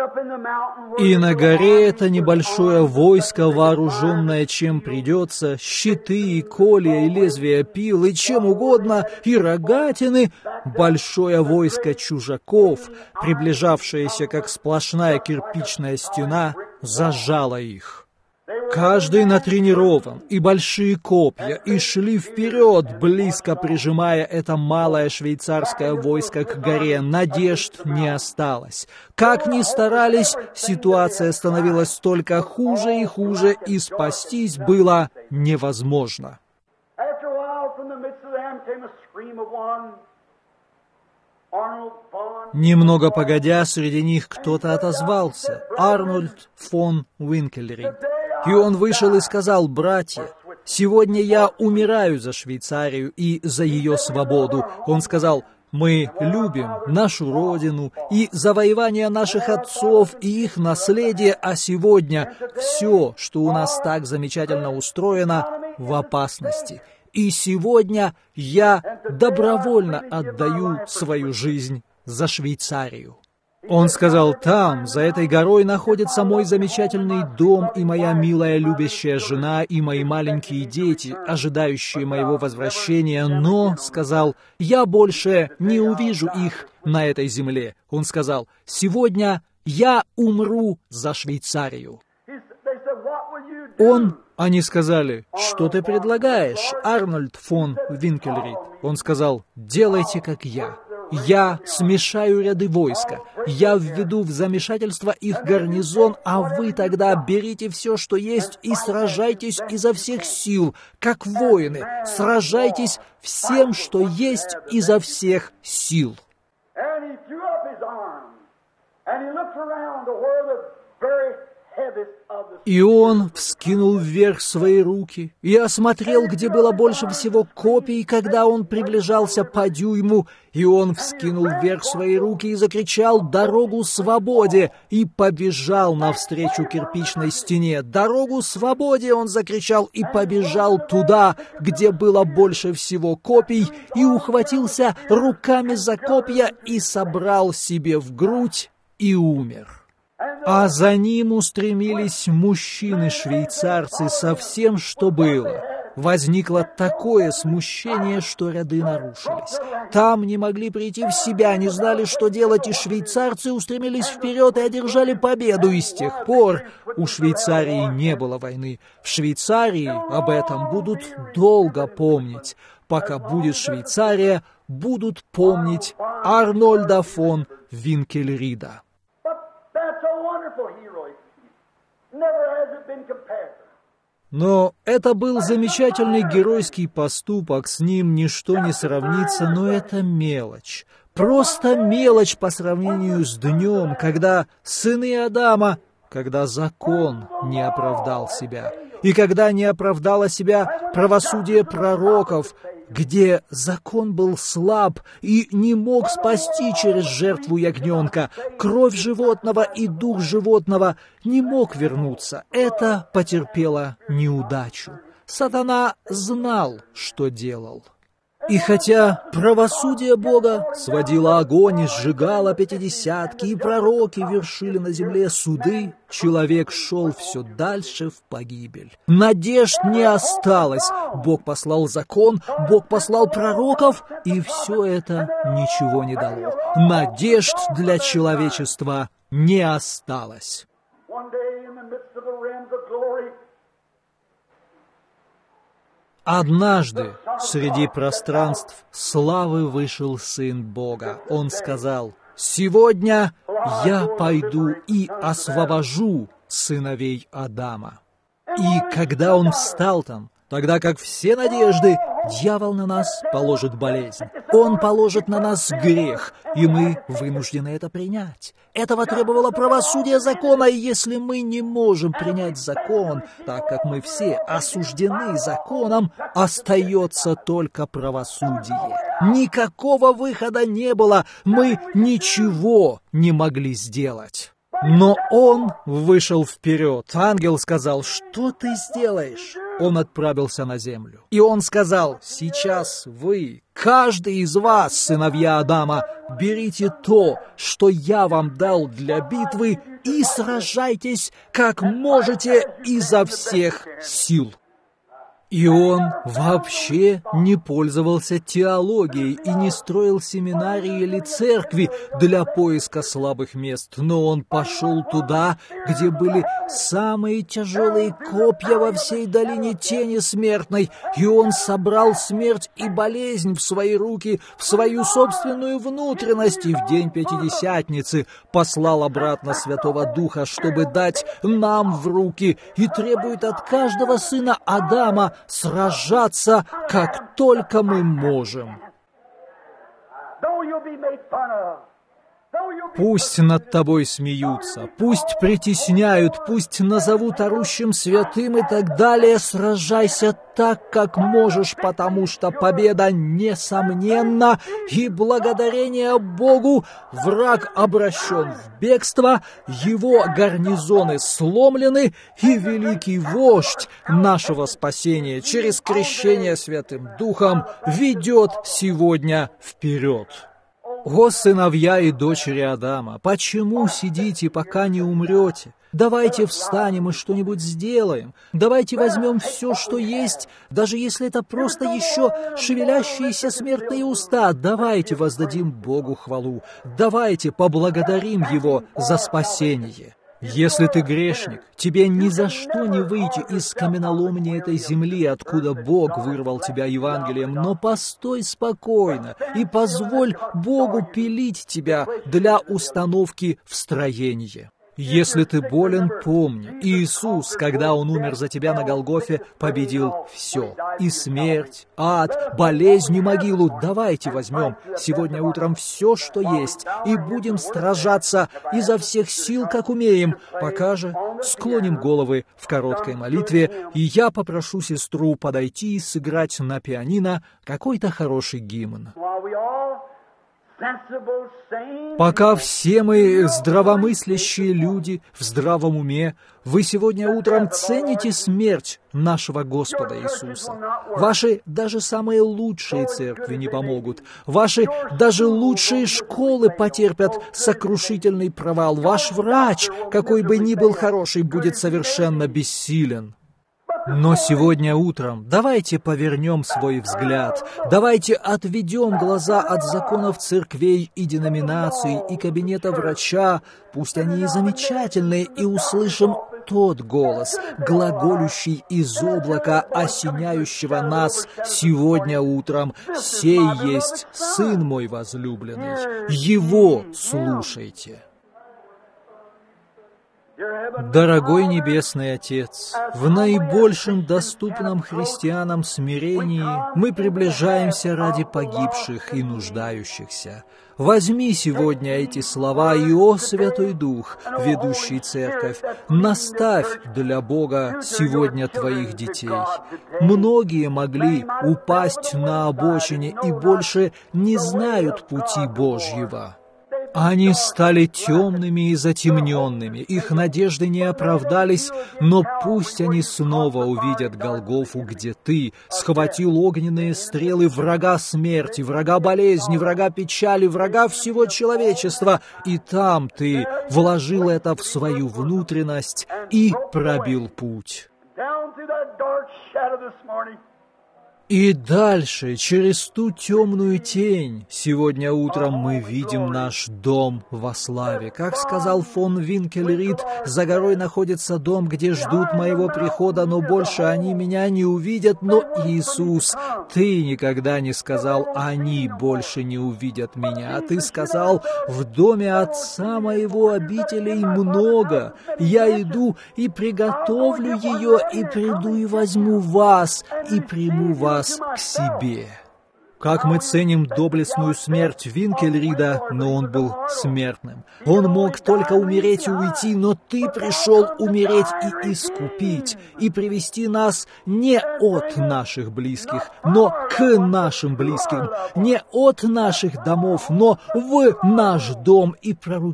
И на горе это небольшое войско, вооруженное чем придется, щиты и колья, и лезвия пил, и чем угодно, и рогатины, большое войско чужаков, приближавшееся как сплошная кирпичная стена, зажало их. Каждый натренирован, и большие копья, и шли вперед, близко прижимая это малое швейцарское войско к горе. Надежд не осталось. Как ни старались, ситуация становилась только хуже и хуже, и спастись было невозможно. Немного погодя, среди них кто-то отозвался. Арнольд фон Винкельрид. И он вышел и сказал: «Братья, сегодня я умираю за Швейцарию и за ее свободу». Он сказал: «Мы любим нашу родину и завоевание наших отцов и их наследие, а сегодня все, что у нас так замечательно устроено, в опасности. И сегодня я добровольно отдаю свою жизнь за Швейцарию». Он сказал: «Там, за этой горой, находится мой замечательный дом и моя милая любящая жена и мои маленькие дети, ожидающие моего возвращения, но, — сказал, — я больше не увижу их на этой земле». Он сказал: «Сегодня я умру за Швейцарию». Он, они сказали: «Что ты предлагаешь, Арнольд фон Винкельрид?» Он сказал: «Делайте, как я. Я смешаю ряды войска, я введу в замешательство их гарнизон, а вы тогда берите все, что есть, и сражайтесь изо всех сил, как воины, сражайтесь всем, что есть, изо всех сил». И он вскинул вверх свои руки и осмотрел, где было больше всего копий, когда он приближался по дюйму, и он вскинул вверх свои руки и закричал: «Дорогу свободе!» и побежал навстречу кирпичной стене. «Дорогу свободе!» он закричал и побежал туда, где было больше всего копий, и ухватился руками за копья и собрал себе в грудь и умер. А за ним устремились мужчины-швейцарцы со всем, что было. Возникло такое смущение, что ряды нарушились. Там не могли прийти в себя, не знали, что делать, и швейцарцы устремились вперед и одержали победу. И с тех пор у Швейцарии не было войны. В Швейцарии об этом будут долго помнить. Пока будет Швейцария, будут помнить Арнольда фон Винкельрида. Но это был замечательный геройский поступок, с ним ничто не сравнится, но это мелочь. Просто мелочь по сравнению с днем, когда сыны Адама, когда закон не оправдал себя, и когда не оправдало себя правосудие пророков, где закон был слаб и не мог спасти через жертву ягненка, кровь животного и дух животного не мог вернуться. Это потерпело неудачу. Сатана знал, что делал. И хотя правосудие Бога сводило огонь и сжигало пятидесятки, и пророки вершили на земле суды, человек шел все дальше в погибель. Надежд не осталось. Бог послал закон, Бог послал пророков, и все это ничего не дало. Надежд для человечества не осталось. Однажды среди пространств славы вышел Сын Бога. Он сказал: «Сегодня я пойду и освобожу сыновей Адама». И когда он встал там, тогда как все надежды, дьявол на нас положит болезнь. Он положит на нас грех, и мы вынуждены это принять. Этого требовало правосудие закона, и если мы не можем принять закон, так как мы все осуждены законом, остается только правосудие. Никакого выхода не было, мы ничего не могли сделать. Но он вышел вперед. Ангел сказал: «Что ты сделаешь?» он отправился на землю. И он сказал: «Сейчас вы, каждый из вас, сыновья Адама, берите то, что я вам дал для битвы, и сражайтесь, как можете, изо всех сил». И он вообще не пользовался теологией и не строил семинарии или церкви для поиска слабых мест, но он пошел туда, где были самые тяжелые копья во всей долине тени смертной, и он собрал смерть и болезнь в свои руки, в свою собственную внутренность, и в день Пятидесятницы послал обратно Святого Духа, чтобы дать нам в руки, и требует от каждого сына Адама сражаться, как только мы можем. Пусть над тобой смеются, пусть притесняют, пусть назовут орущим святым и так далее, сражайся так, как можешь, потому что победа несомненна, и благодарение Богу враг обращен в бегство, его гарнизоны сломлены, и великий вождь нашего спасения через крещение Святым Духом ведет сегодня вперед. О, сыновья и дочери Адама, почему сидите, пока не умрете? Давайте встанем и что-нибудь сделаем. Давайте возьмем все, что есть, даже если это просто еще шевелящиеся смертные уста. Давайте воздадим Богу хвалу. Давайте поблагодарим Его за спасение. Если ты грешник, тебе ни за что не выйти из каменоломни этой земли, откуда Бог вырвал тебя Евангелием, но постой спокойно и позволь Богу пилить тебя для установки в строение. Если ты болен, помни, Иисус, когда Он умер за тебя на Голгофе, победил все. И смерть, ад, болезнь и могилу. Давайте возьмем сегодня утром все, что есть, и будем сражаться изо всех сил, как умеем. Пока же склоним головы в короткой молитве, и я попрошу сестру подойти и сыграть на пианино какой-то хороший гимн. Пока все мы здравомыслящие люди в здравом уме, вы сегодня утром цените смерть нашего Господа Иисуса. Ваши даже самые лучшие церкви не помогут. Ваши даже лучшие школы потерпят сокрушительный провал. Ваш врач, какой бы ни был хороший, будет совершенно бессилен. Но сегодня утром давайте повернем свой взгляд, давайте отведем глаза от законов церквей и деноминаций и кабинета врача, пусть они и замечательные, и услышим тот голос, глаголющий из облака, осеняющего нас сегодня утром: «Сей есть Сын мой возлюбленный, Его слушайте». Дорогой Небесный Отец, в наибольшем доступном христианам смирении мы приближаемся ради погибших и нуждающихся. Возьми сегодня эти слова, и, о Святой Дух, ведущий церковь, наставь для Бога сегодня Твоих детей. Многие могли упасть на обочине и больше не знают пути Божьего. Они стали темными и затемненными, их надежды не оправдались, но пусть они снова увидят Голгофу, где Ты схватил огненные стрелы врага смерти, врага болезни, врага печали, врага всего человечества, и там Ты вложил это в свою внутренность и пробил путь. И дальше, через ту темную тень, сегодня утром мы видим наш дом во славе. Как сказал фон Винкельрид, за горой находится дом, где ждут моего прихода, но больше они меня не увидят. Но, Иисус, Ты никогда не сказал: они больше не увидят меня. Ты сказал: в доме Отца моего обителей много. Я иду и приготовлю ее, и приду и возьму вас, и приму вас к себе. Как мы ценим доблестную смерть Винкельрида, но он был смертным. Он мог только умереть и уйти, но Ты пришел умереть и искупить, и привести нас не от наших близких, но к нашим близким, не от наших домов, но в наш дом, и прорубить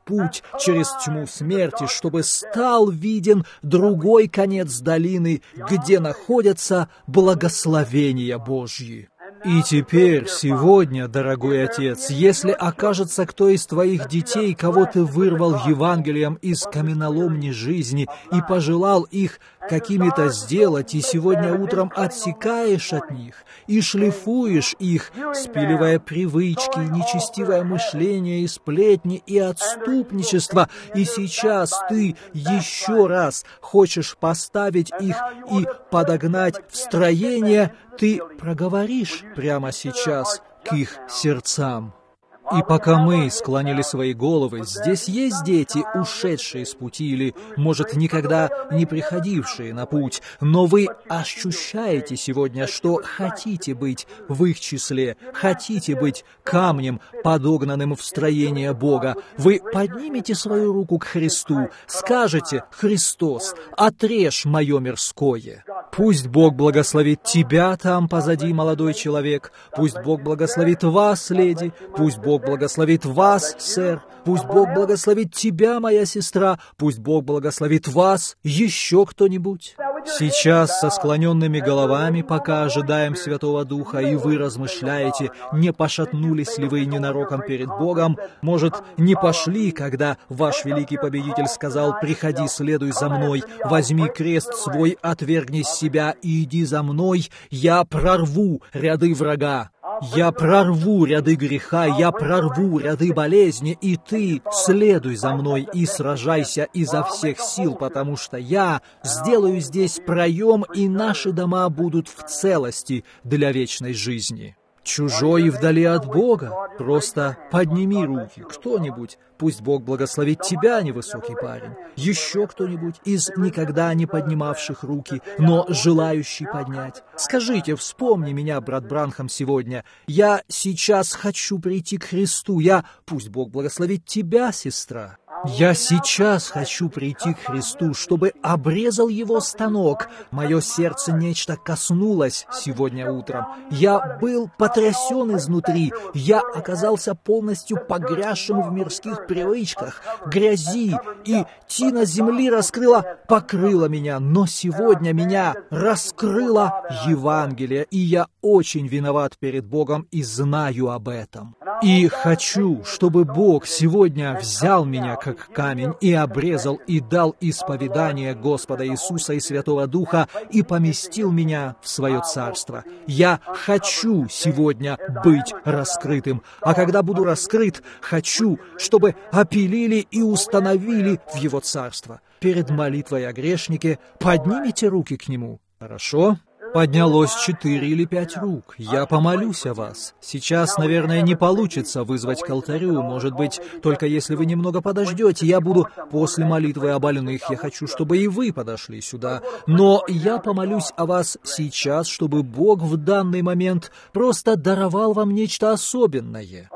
путь через тьму смерти, чтобы стал виден другой конец долины, где находятся благословения Божьи. И теперь, сегодня, дорогой Отец, если окажется кто из Твоих детей, кого Ты вырвал Евангелием из каменоломни жизни и пожелал их какими-то сделать, и сегодня утром отсекаешь от них и шлифуешь их, спиливая привычки, нечестивое мышление и сплетни и отступничество, и сейчас Ты еще раз хочешь поставить их и подогнать в строение, Ты проговоришь прямо сейчас к их сердцам. И пока мы склонили свои головы, здесь есть дети, ушедшие с пути или, может, никогда не приходившие на путь, но вы ощущаете сегодня, что хотите быть в их числе, хотите быть камнем, подогнанным в строение Бога. Вы поднимете свою руку к Христу, скажете: «Христос, отрежь мое мирское». Пусть Бог благословит тебя там позади, молодой человек. Пусть Бог благословит вас, леди. Пусть Бог благословит вас, сэр. Пусть Бог благословит тебя, моя сестра. Пусть Бог благословит вас, еще кто-нибудь. Сейчас со склоненными головами, пока ожидаем Святого Духа, и вы размышляете, не пошатнулись ли вы ненароком перед Богом, может, не пошли, когда ваш великий победитель сказал: «Приходи, следуй за мной, возьми крест свой, отвергни себя и иди за мной, я прорву ряды врага». Я прорву ряды греха, я прорву ряды болезни, и ты следуй за мной и сражайся изо всех сил, потому что я сделаю здесь проем, и наши дома будут в целости для вечной жизни. Чужой и вдали от Бога, просто подними руки, кто-нибудь. Пусть Бог благословит тебя, невысокий парень. Еще кто-нибудь из никогда не поднимавших руки, но желающий поднять. Скажите: вспомни меня, брат Бранхам, сегодня. Я сейчас хочу прийти к Христу. Я... Пусть Бог благословит тебя, сестра. Я сейчас хочу прийти к Христу, чтобы обрезал Его станок. Мое сердце нечто коснулось сегодня утром. Я был потрясен изнутри. Я оказался полностью погрязшим в мирских привычках, грязи, и тина земли раскрыла, покрыла меня. Но сегодня меня раскрыло Евангелие, и я очень виноват перед Богом и знаю об этом. И хочу, чтобы Бог сегодня взял меня как камень и обрезал и дал исповедание Господа Иисуса и Святого Духа и поместил меня в свое царство. Я хочу сегодня быть раскрытым, а когда буду раскрыт, хочу, чтобы опилили и установили в Его царство. Перед молитвой о грешнике поднимите руки к Нему. Хорошо? Поднялось четыре или пять рук. Я помолюсь о вас. Сейчас, наверное, не получится вызвать к алтарю. Может быть, только если вы немного подождете. Я буду после молитвы о больных. Я хочу, чтобы и вы подошли сюда. Но я помолюсь о вас сейчас, чтобы Бог в данный момент просто даровал вам нечто особенное.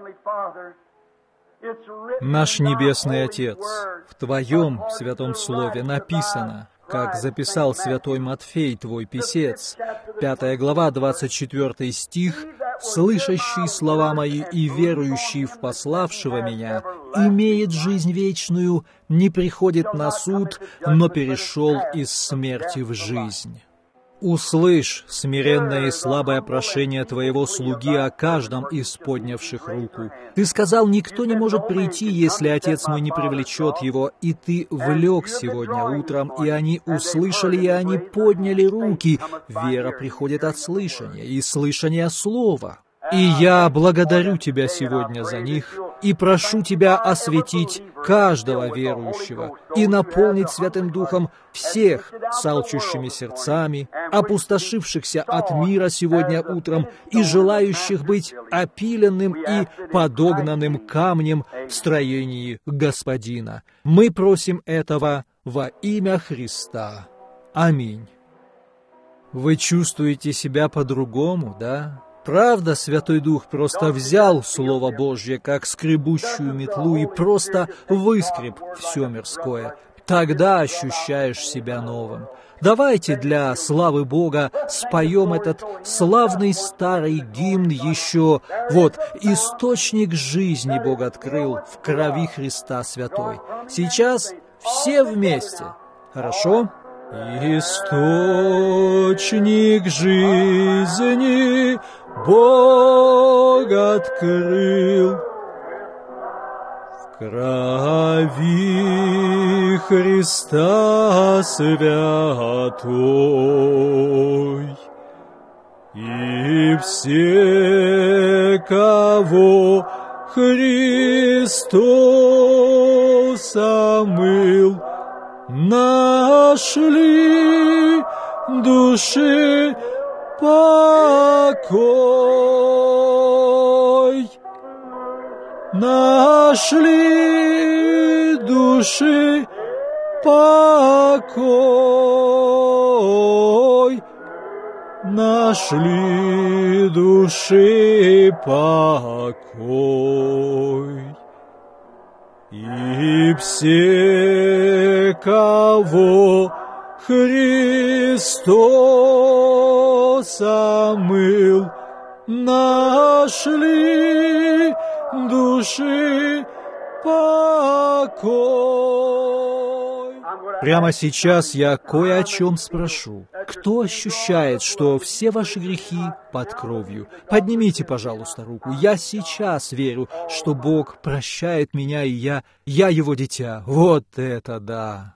Наш Небесный Отец, в Твоем Святом Слове написано, как записал святой Матфей, Твой писец, пятая глава, двадцать четвёртый стих: «Слышащий слова мои и верующий в пославшего меня имеет жизнь вечную, не приходит на суд, но перешел из смерти в жизнь». Услышь смиренное и слабое прошение Твоего слуги о каждом из поднявших руку. Ты сказал: никто не может прийти, если Отец мой не привлечет его, и Ты влек сегодня утром, и они услышали, и они подняли руки. Вера приходит от слышания, и слышания слова. И я благодарю Тебя сегодня за них, и прошу Тебя осветить каждого верующего и наполнить Святым Духом всех с алчущими сердцами, опустошившихся от мира сегодня утром и желающих быть опиленным и подогнанным камнем в строении Господина. Мы просим этого во имя Христа. Аминь. Вы чувствуете себя по-другому, да? Правда, Святой Дух просто взял Слово Божье, как скребущую метлу, и просто выскреб все мирское. Тогда ощущаешь себя новым. Давайте для славы Бога споем этот славный старый гимн еще. Вот, источник жизни Бог открыл в крови Христа Святой. Сейчас все вместе. Хорошо? Источник жизни Бог открыл в крови Христа Святой. И все, кого Христос омыл, нашли души покой. Нашли души покой. Нашли души покой. И все, кого Христос омыл, нашли души покой. Прямо сейчас я кое о чем спрошу. Кто ощущает, что все ваши грехи под кровью? Поднимите, пожалуйста, руку. Я сейчас верю, что Бог прощает меня, и я, я Его дитя. Вот это да!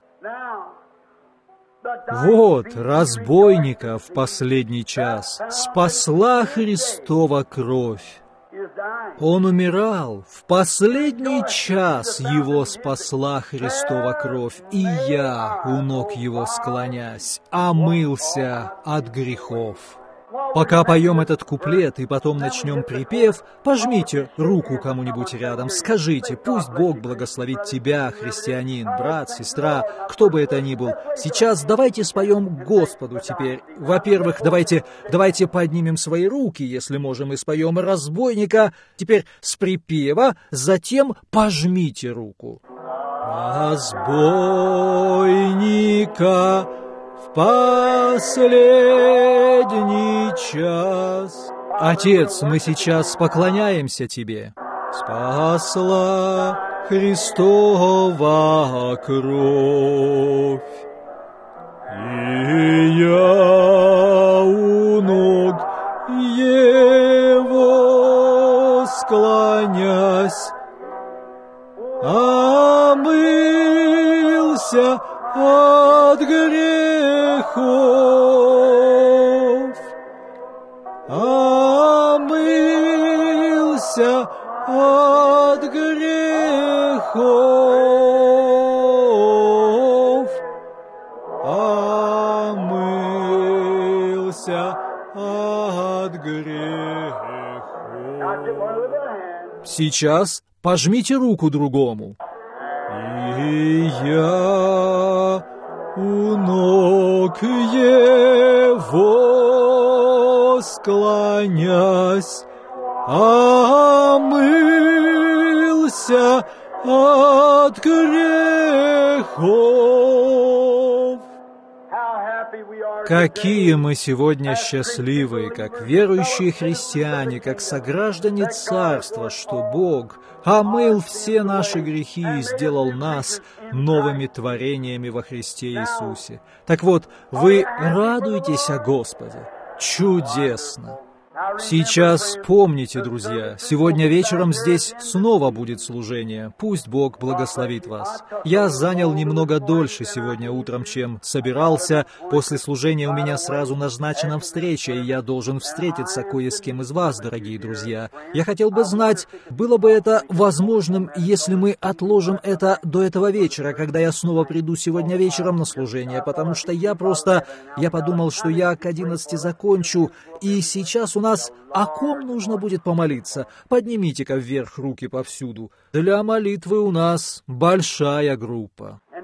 Вот разбойника в последний час спасла Христова кровь. Он умирал, в последний час его спасла Христова кровь, и я, у ног его склонясь, омылся от грехов. Пока поем этот куплет и потом начнем припев, пожмите руку кому-нибудь рядом, скажите: пусть Бог благословит тебя, христианин, брат, сестра, кто бы это ни был. Сейчас давайте споем Господу теперь. Во-первых, давайте, давайте поднимем свои руки, если можем, и споем разбойника. Теперь с припева, затем пожмите руку. Разбойника в последний час. Отец, мы сейчас поклоняемся Тебе. Спасла Христова кровь. И я у ног Его склонясь, омылся от грехов, омылся от грехов, омылся от грехов. Сейчас пожмите руку другому. И я у ног Его склонясь, омылся от грехов. Какие мы сегодня счастливые, как верующие христиане, как сограждане Царства, что Бог омыл все наши грехи и сделал нас новыми творениями во Христе Иисусе. Так вот, вы радуетесь о Господе? Чудесно! Сейчас помните, друзья, сегодня вечером здесь снова будет служение. Пусть Бог благословит вас. Я занял немного дольше сегодня утром, чем собирался. После служения у меня сразу назначена встреча, и я должен встретиться кое с кем из вас, дорогие друзья. Я хотел бы знать, было бы это возможным, если мы отложим это до этого вечера, когда я снова приду сегодня вечером на служение, потому что я просто... Я подумал, что я к одиннадцати закончу, и сейчас у нас о ком нужно будет помолиться? Поднимите-ка вверх руки повсюду. Для молитвы у нас большая группа.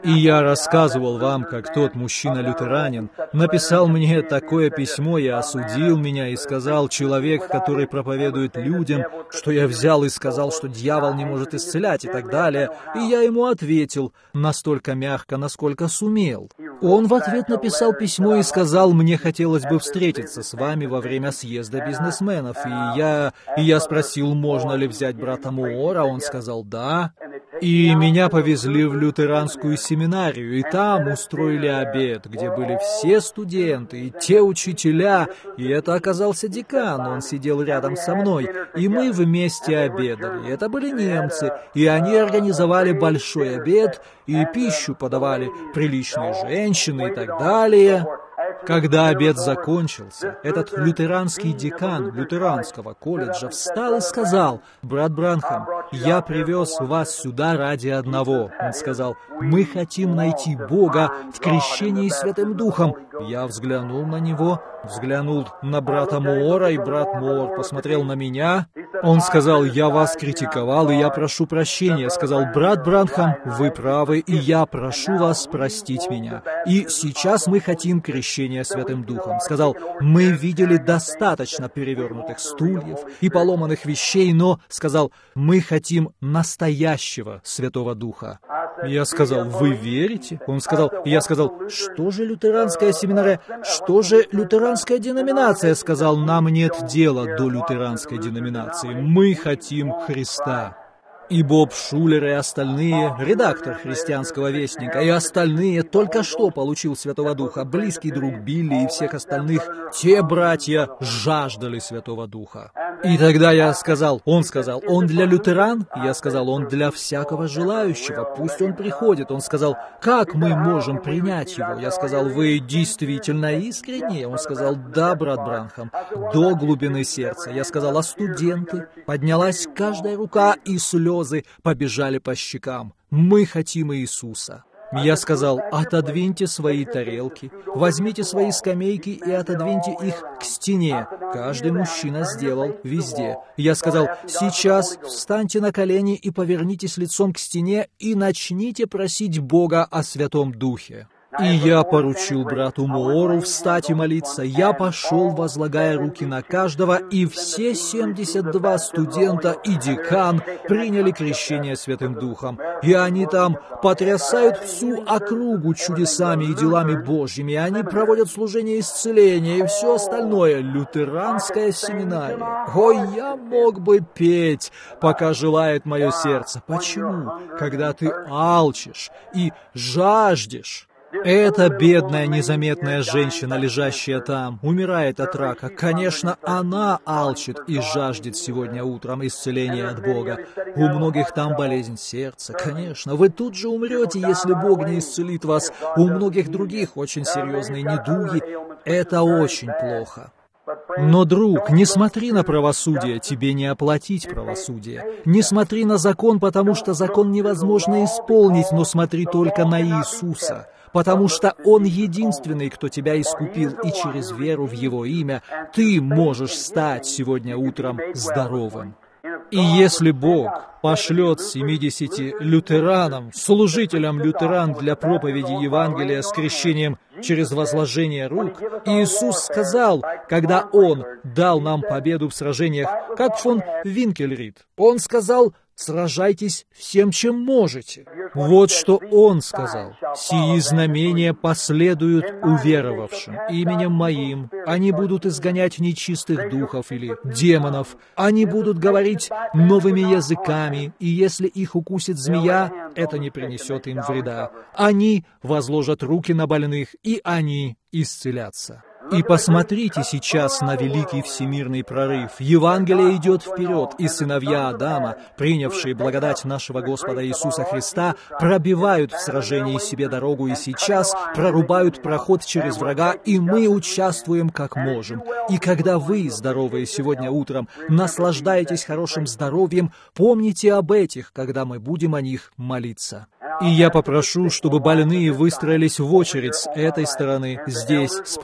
И я рассказывал вам, как тот мужчина-лютеранин написал мне такое письмо и осудил меня, и сказал, человек, который проповедует людям, что я взял и сказал, что дьявол не может исцелять и так далее. И я ему ответил настолько мягко, насколько сумел. Он в ответ написал письмо и сказал, мне хотелось бы встретиться с вами во время съезда бизнесменов. И я, и я спросил, можно ли взять брата Муора, он сказал «да». И меня повезли в лютеранскую семинарию, и там устроили обед, где были все студенты и те учителя, и это оказался декан, он сидел рядом со мной, и мы вместе обедали. Это были немцы, и они организовали большой обед, и пищу подавали приличные женщины и так далее. Когда обед закончился, этот лютеранский декан лютеранского колледжа встал и сказал, «Брат Бранхам, я привез вас сюда ради одного». Он сказал, «Мы хотим найти Бога в крещении Святым Духом». Я взглянул на него, взглянул на брата Муора, и брат Муор посмотрел на меня. Он сказал, «Я вас критиковал, и я прошу прощения». Сказал, «Брат Бранхам, вы правы, и я прошу вас простить меня. И сейчас мы хотим крещения Святым Духом». Сказал, «Мы видели достаточно перевернутых стульев и поломанных вещей, но, сказал, мы хотим настоящего Святого Духа». Я сказал, «Вы верите?» Он сказал, я сказал, «Что же лютеранская семинария? Что же лютеранская деноминация?» Сказал, «Нам нет дела до лютеранской деноминации. Мы хотим Христа». И Боб Шулер, и остальные, редактор «Христианского вестника», и остальные, только что получил Святого Духа, близкий друг Билли и всех остальных, те братья жаждали Святого Духа. И тогда я сказал, он сказал, он для лютеран? Я сказал, он для всякого желающего, пусть он приходит. Он сказал, как мы можем принять его? Я сказал, вы действительно искренне? Он сказал, да, брат Бранхам, до глубины сердца. Я сказал, а студенты? Поднялась каждая рука, и слезы побежали по щекам. Мы хотим Иисуса. Я сказал, отодвиньте свои тарелки, возьмите свои скамейки и отодвиньте их к стене. Каждый мужчина сделал везде. Я сказал, сейчас встаньте на колени и повернитесь лицом к стене и начните просить Бога о Святом Духе. И я поручил брату Муору встать и молиться. Я пошел, возлагая руки на каждого, и все семьдесят два студента и декан приняли крещение Святым Духом. И они там потрясают всю округу чудесами и делами Божьими. Они проводят служение исцеления и все остальное. Лютеранская семинария. Ой, я мог бы петь, пока желает мое сердце. Почему? Когда ты алчишь и жаждешь. Эта бедная, незаметная женщина, лежащая там, умирает от рака. Конечно, она алчит и жаждет сегодня утром исцеления от Бога. У многих там болезнь сердца. Конечно, вы тут же умрете, если Бог не исцелит вас. У многих других очень серьезные недуги. Это очень плохо. Но, друг, не смотри на правосудие, тебе не оплатить правосудие. Не смотри на закон, потому что закон невозможно исполнить, но смотри только на Иисуса. Потому что Он единственный, кто тебя искупил, и через веру в Его имя ты можешь стать сегодня утром здоровым. И если Бог пошлет семидесяти лютеранам, служителям лютеран для проповеди Евангелия с крещением через возложение рук, Иисус сказал, когда Он дал нам победу в сражениях, как фон Винкельрид, Он сказал, сражайтесь всем, чем можете. Вот что Он сказал. «Сии знамения последуют уверовавшим. Именем Моим они будут изгонять нечистых духов или демонов. Они будут говорить новыми языками, и если их укусит змея, это не принесет им вреда. Они возложат руки на больных, и они исцелятся». И посмотрите сейчас на великий всемирный прорыв. Евангелие идет вперед, и сыновья Адама, принявшие благодать нашего Господа Иисуса Христа, пробивают в сражении себе дорогу и сейчас прорубают проход через врага, и мы участвуем как можем. И когда вы, здоровые сегодня утром, наслаждаетесь хорошим здоровьем, помните об этих, когда мы будем о них молиться. И я попрошу, чтобы больные выстроились в очередь с этой стороны, здесь, справа от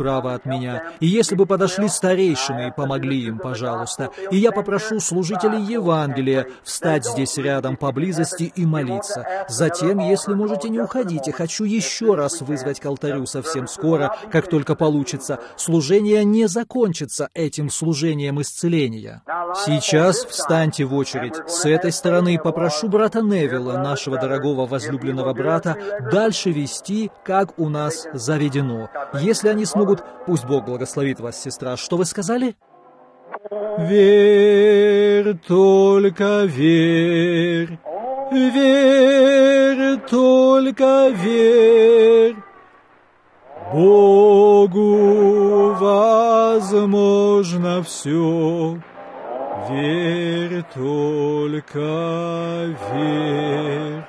меня. И если бы подошли старейшины и помогли им, пожалуйста. И я попрошу служителей Евангелия встать здесь рядом поблизости и молиться. Затем, если можете, не уходите. Хочу еще раз вызвать к алтарю совсем скоро, как только получится. Служение не закончится этим служением исцеления. Сейчас встаньте в очередь с этой стороны и попрошу брата Невилла, нашего дорогого возлюбленного брата, дальше вести, как у нас заведено. Если они смогут... Пусть Бог благословит вас, сестра. Что вы сказали? Верь, только верь. Верь, только верь. Богу возможно все. Верь, только верь.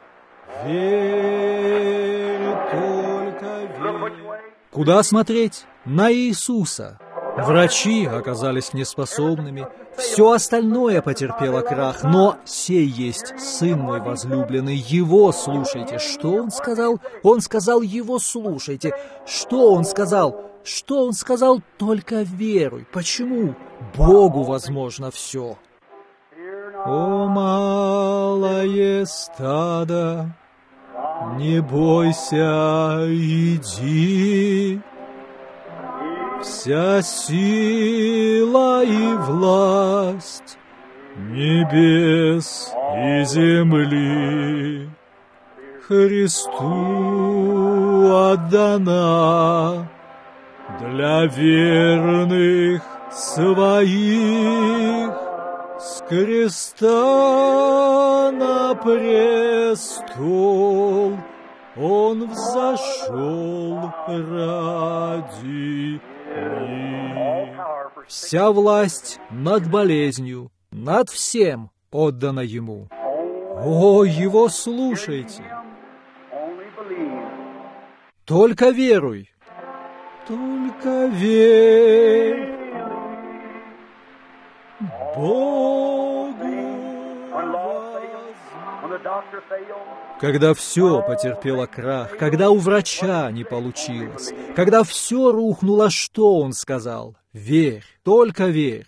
Верь, только верь. Куда смотреть? На Иисуса. Врачи оказались неспособными, все остальное потерпело крах, но сей есть Сын мой возлюбленный, Его слушайте. Что Он сказал? Он сказал, Его слушайте. Что Он сказал? Что Он сказал? Только веруй. Почему? Богу возможно все. О, малое стадо, не бойся, иди. Вся сила и власть небес и земли Христу отдана для верных своих. С креста на престол Он взошел ради них. Вся власть над болезнью, над всем отдана Ему. О, Его слушайте! Только веруй! Только верь! Богу! Когда все потерпело крах, когда у врача не получилось, когда все рухнуло, что он сказал? Верь, только верь.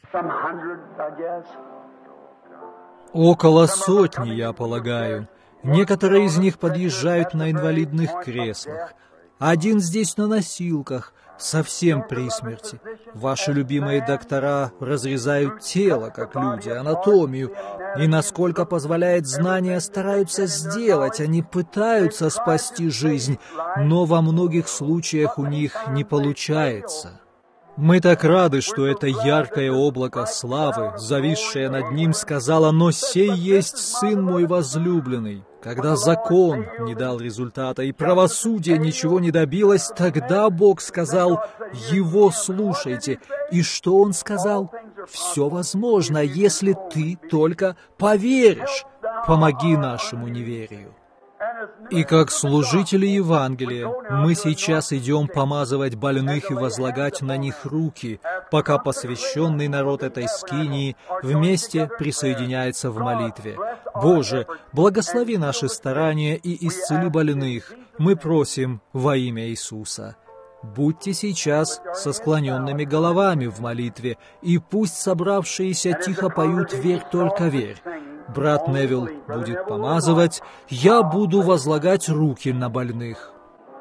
Около сотни, я полагаю. Некоторые из них подъезжают на инвалидных креслах. Один здесь на носилках, совсем при смерти. Ваши любимые доктора разрезают тело, как люди, анатомию, и, насколько позволяет знание, стараются сделать, они пытаются спасти жизнь, но во многих случаях у них не получается. Мы так рады, что это яркое облако славы, зависшее над ним, сказало: «Но сей есть Сын мой возлюбленный». Когда закон не дал результата и правосудие ничего не добилось, тогда Бог сказал: «Его слушайте». И что Он сказал? «Все возможно, если ты только поверишь. Помоги нашему неверию». И как служители Евангелия мы сейчас идем помазывать больных и возлагать на них руки, пока посвященный народ этой скинии вместе присоединяется в молитве. Боже, благослови наши старания и исцели больных, мы просим во имя Иисуса. Будьте сейчас со склоненными головами в молитве, и пусть собравшиеся тихо поют «Верь, только верь». Брат Невилл будет помазывать, я буду возлагать руки на больных.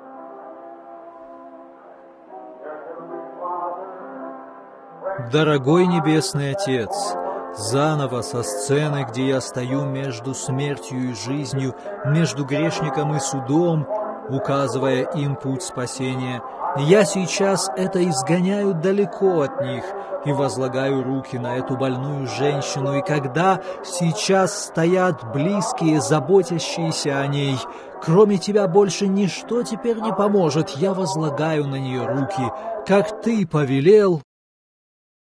Дорогой Небесный Отец, заново со сцены, где я стою между смертью и жизнью, между грешником и судом, указывая им путь спасения, я сейчас это изгоняю далеко от них и возлагаю руки на эту больную женщину, и когда сейчас стоят близкие, заботящиеся о ней, кроме Тебя больше ничто теперь не поможет, я возлагаю на нее руки, как Ты повелел,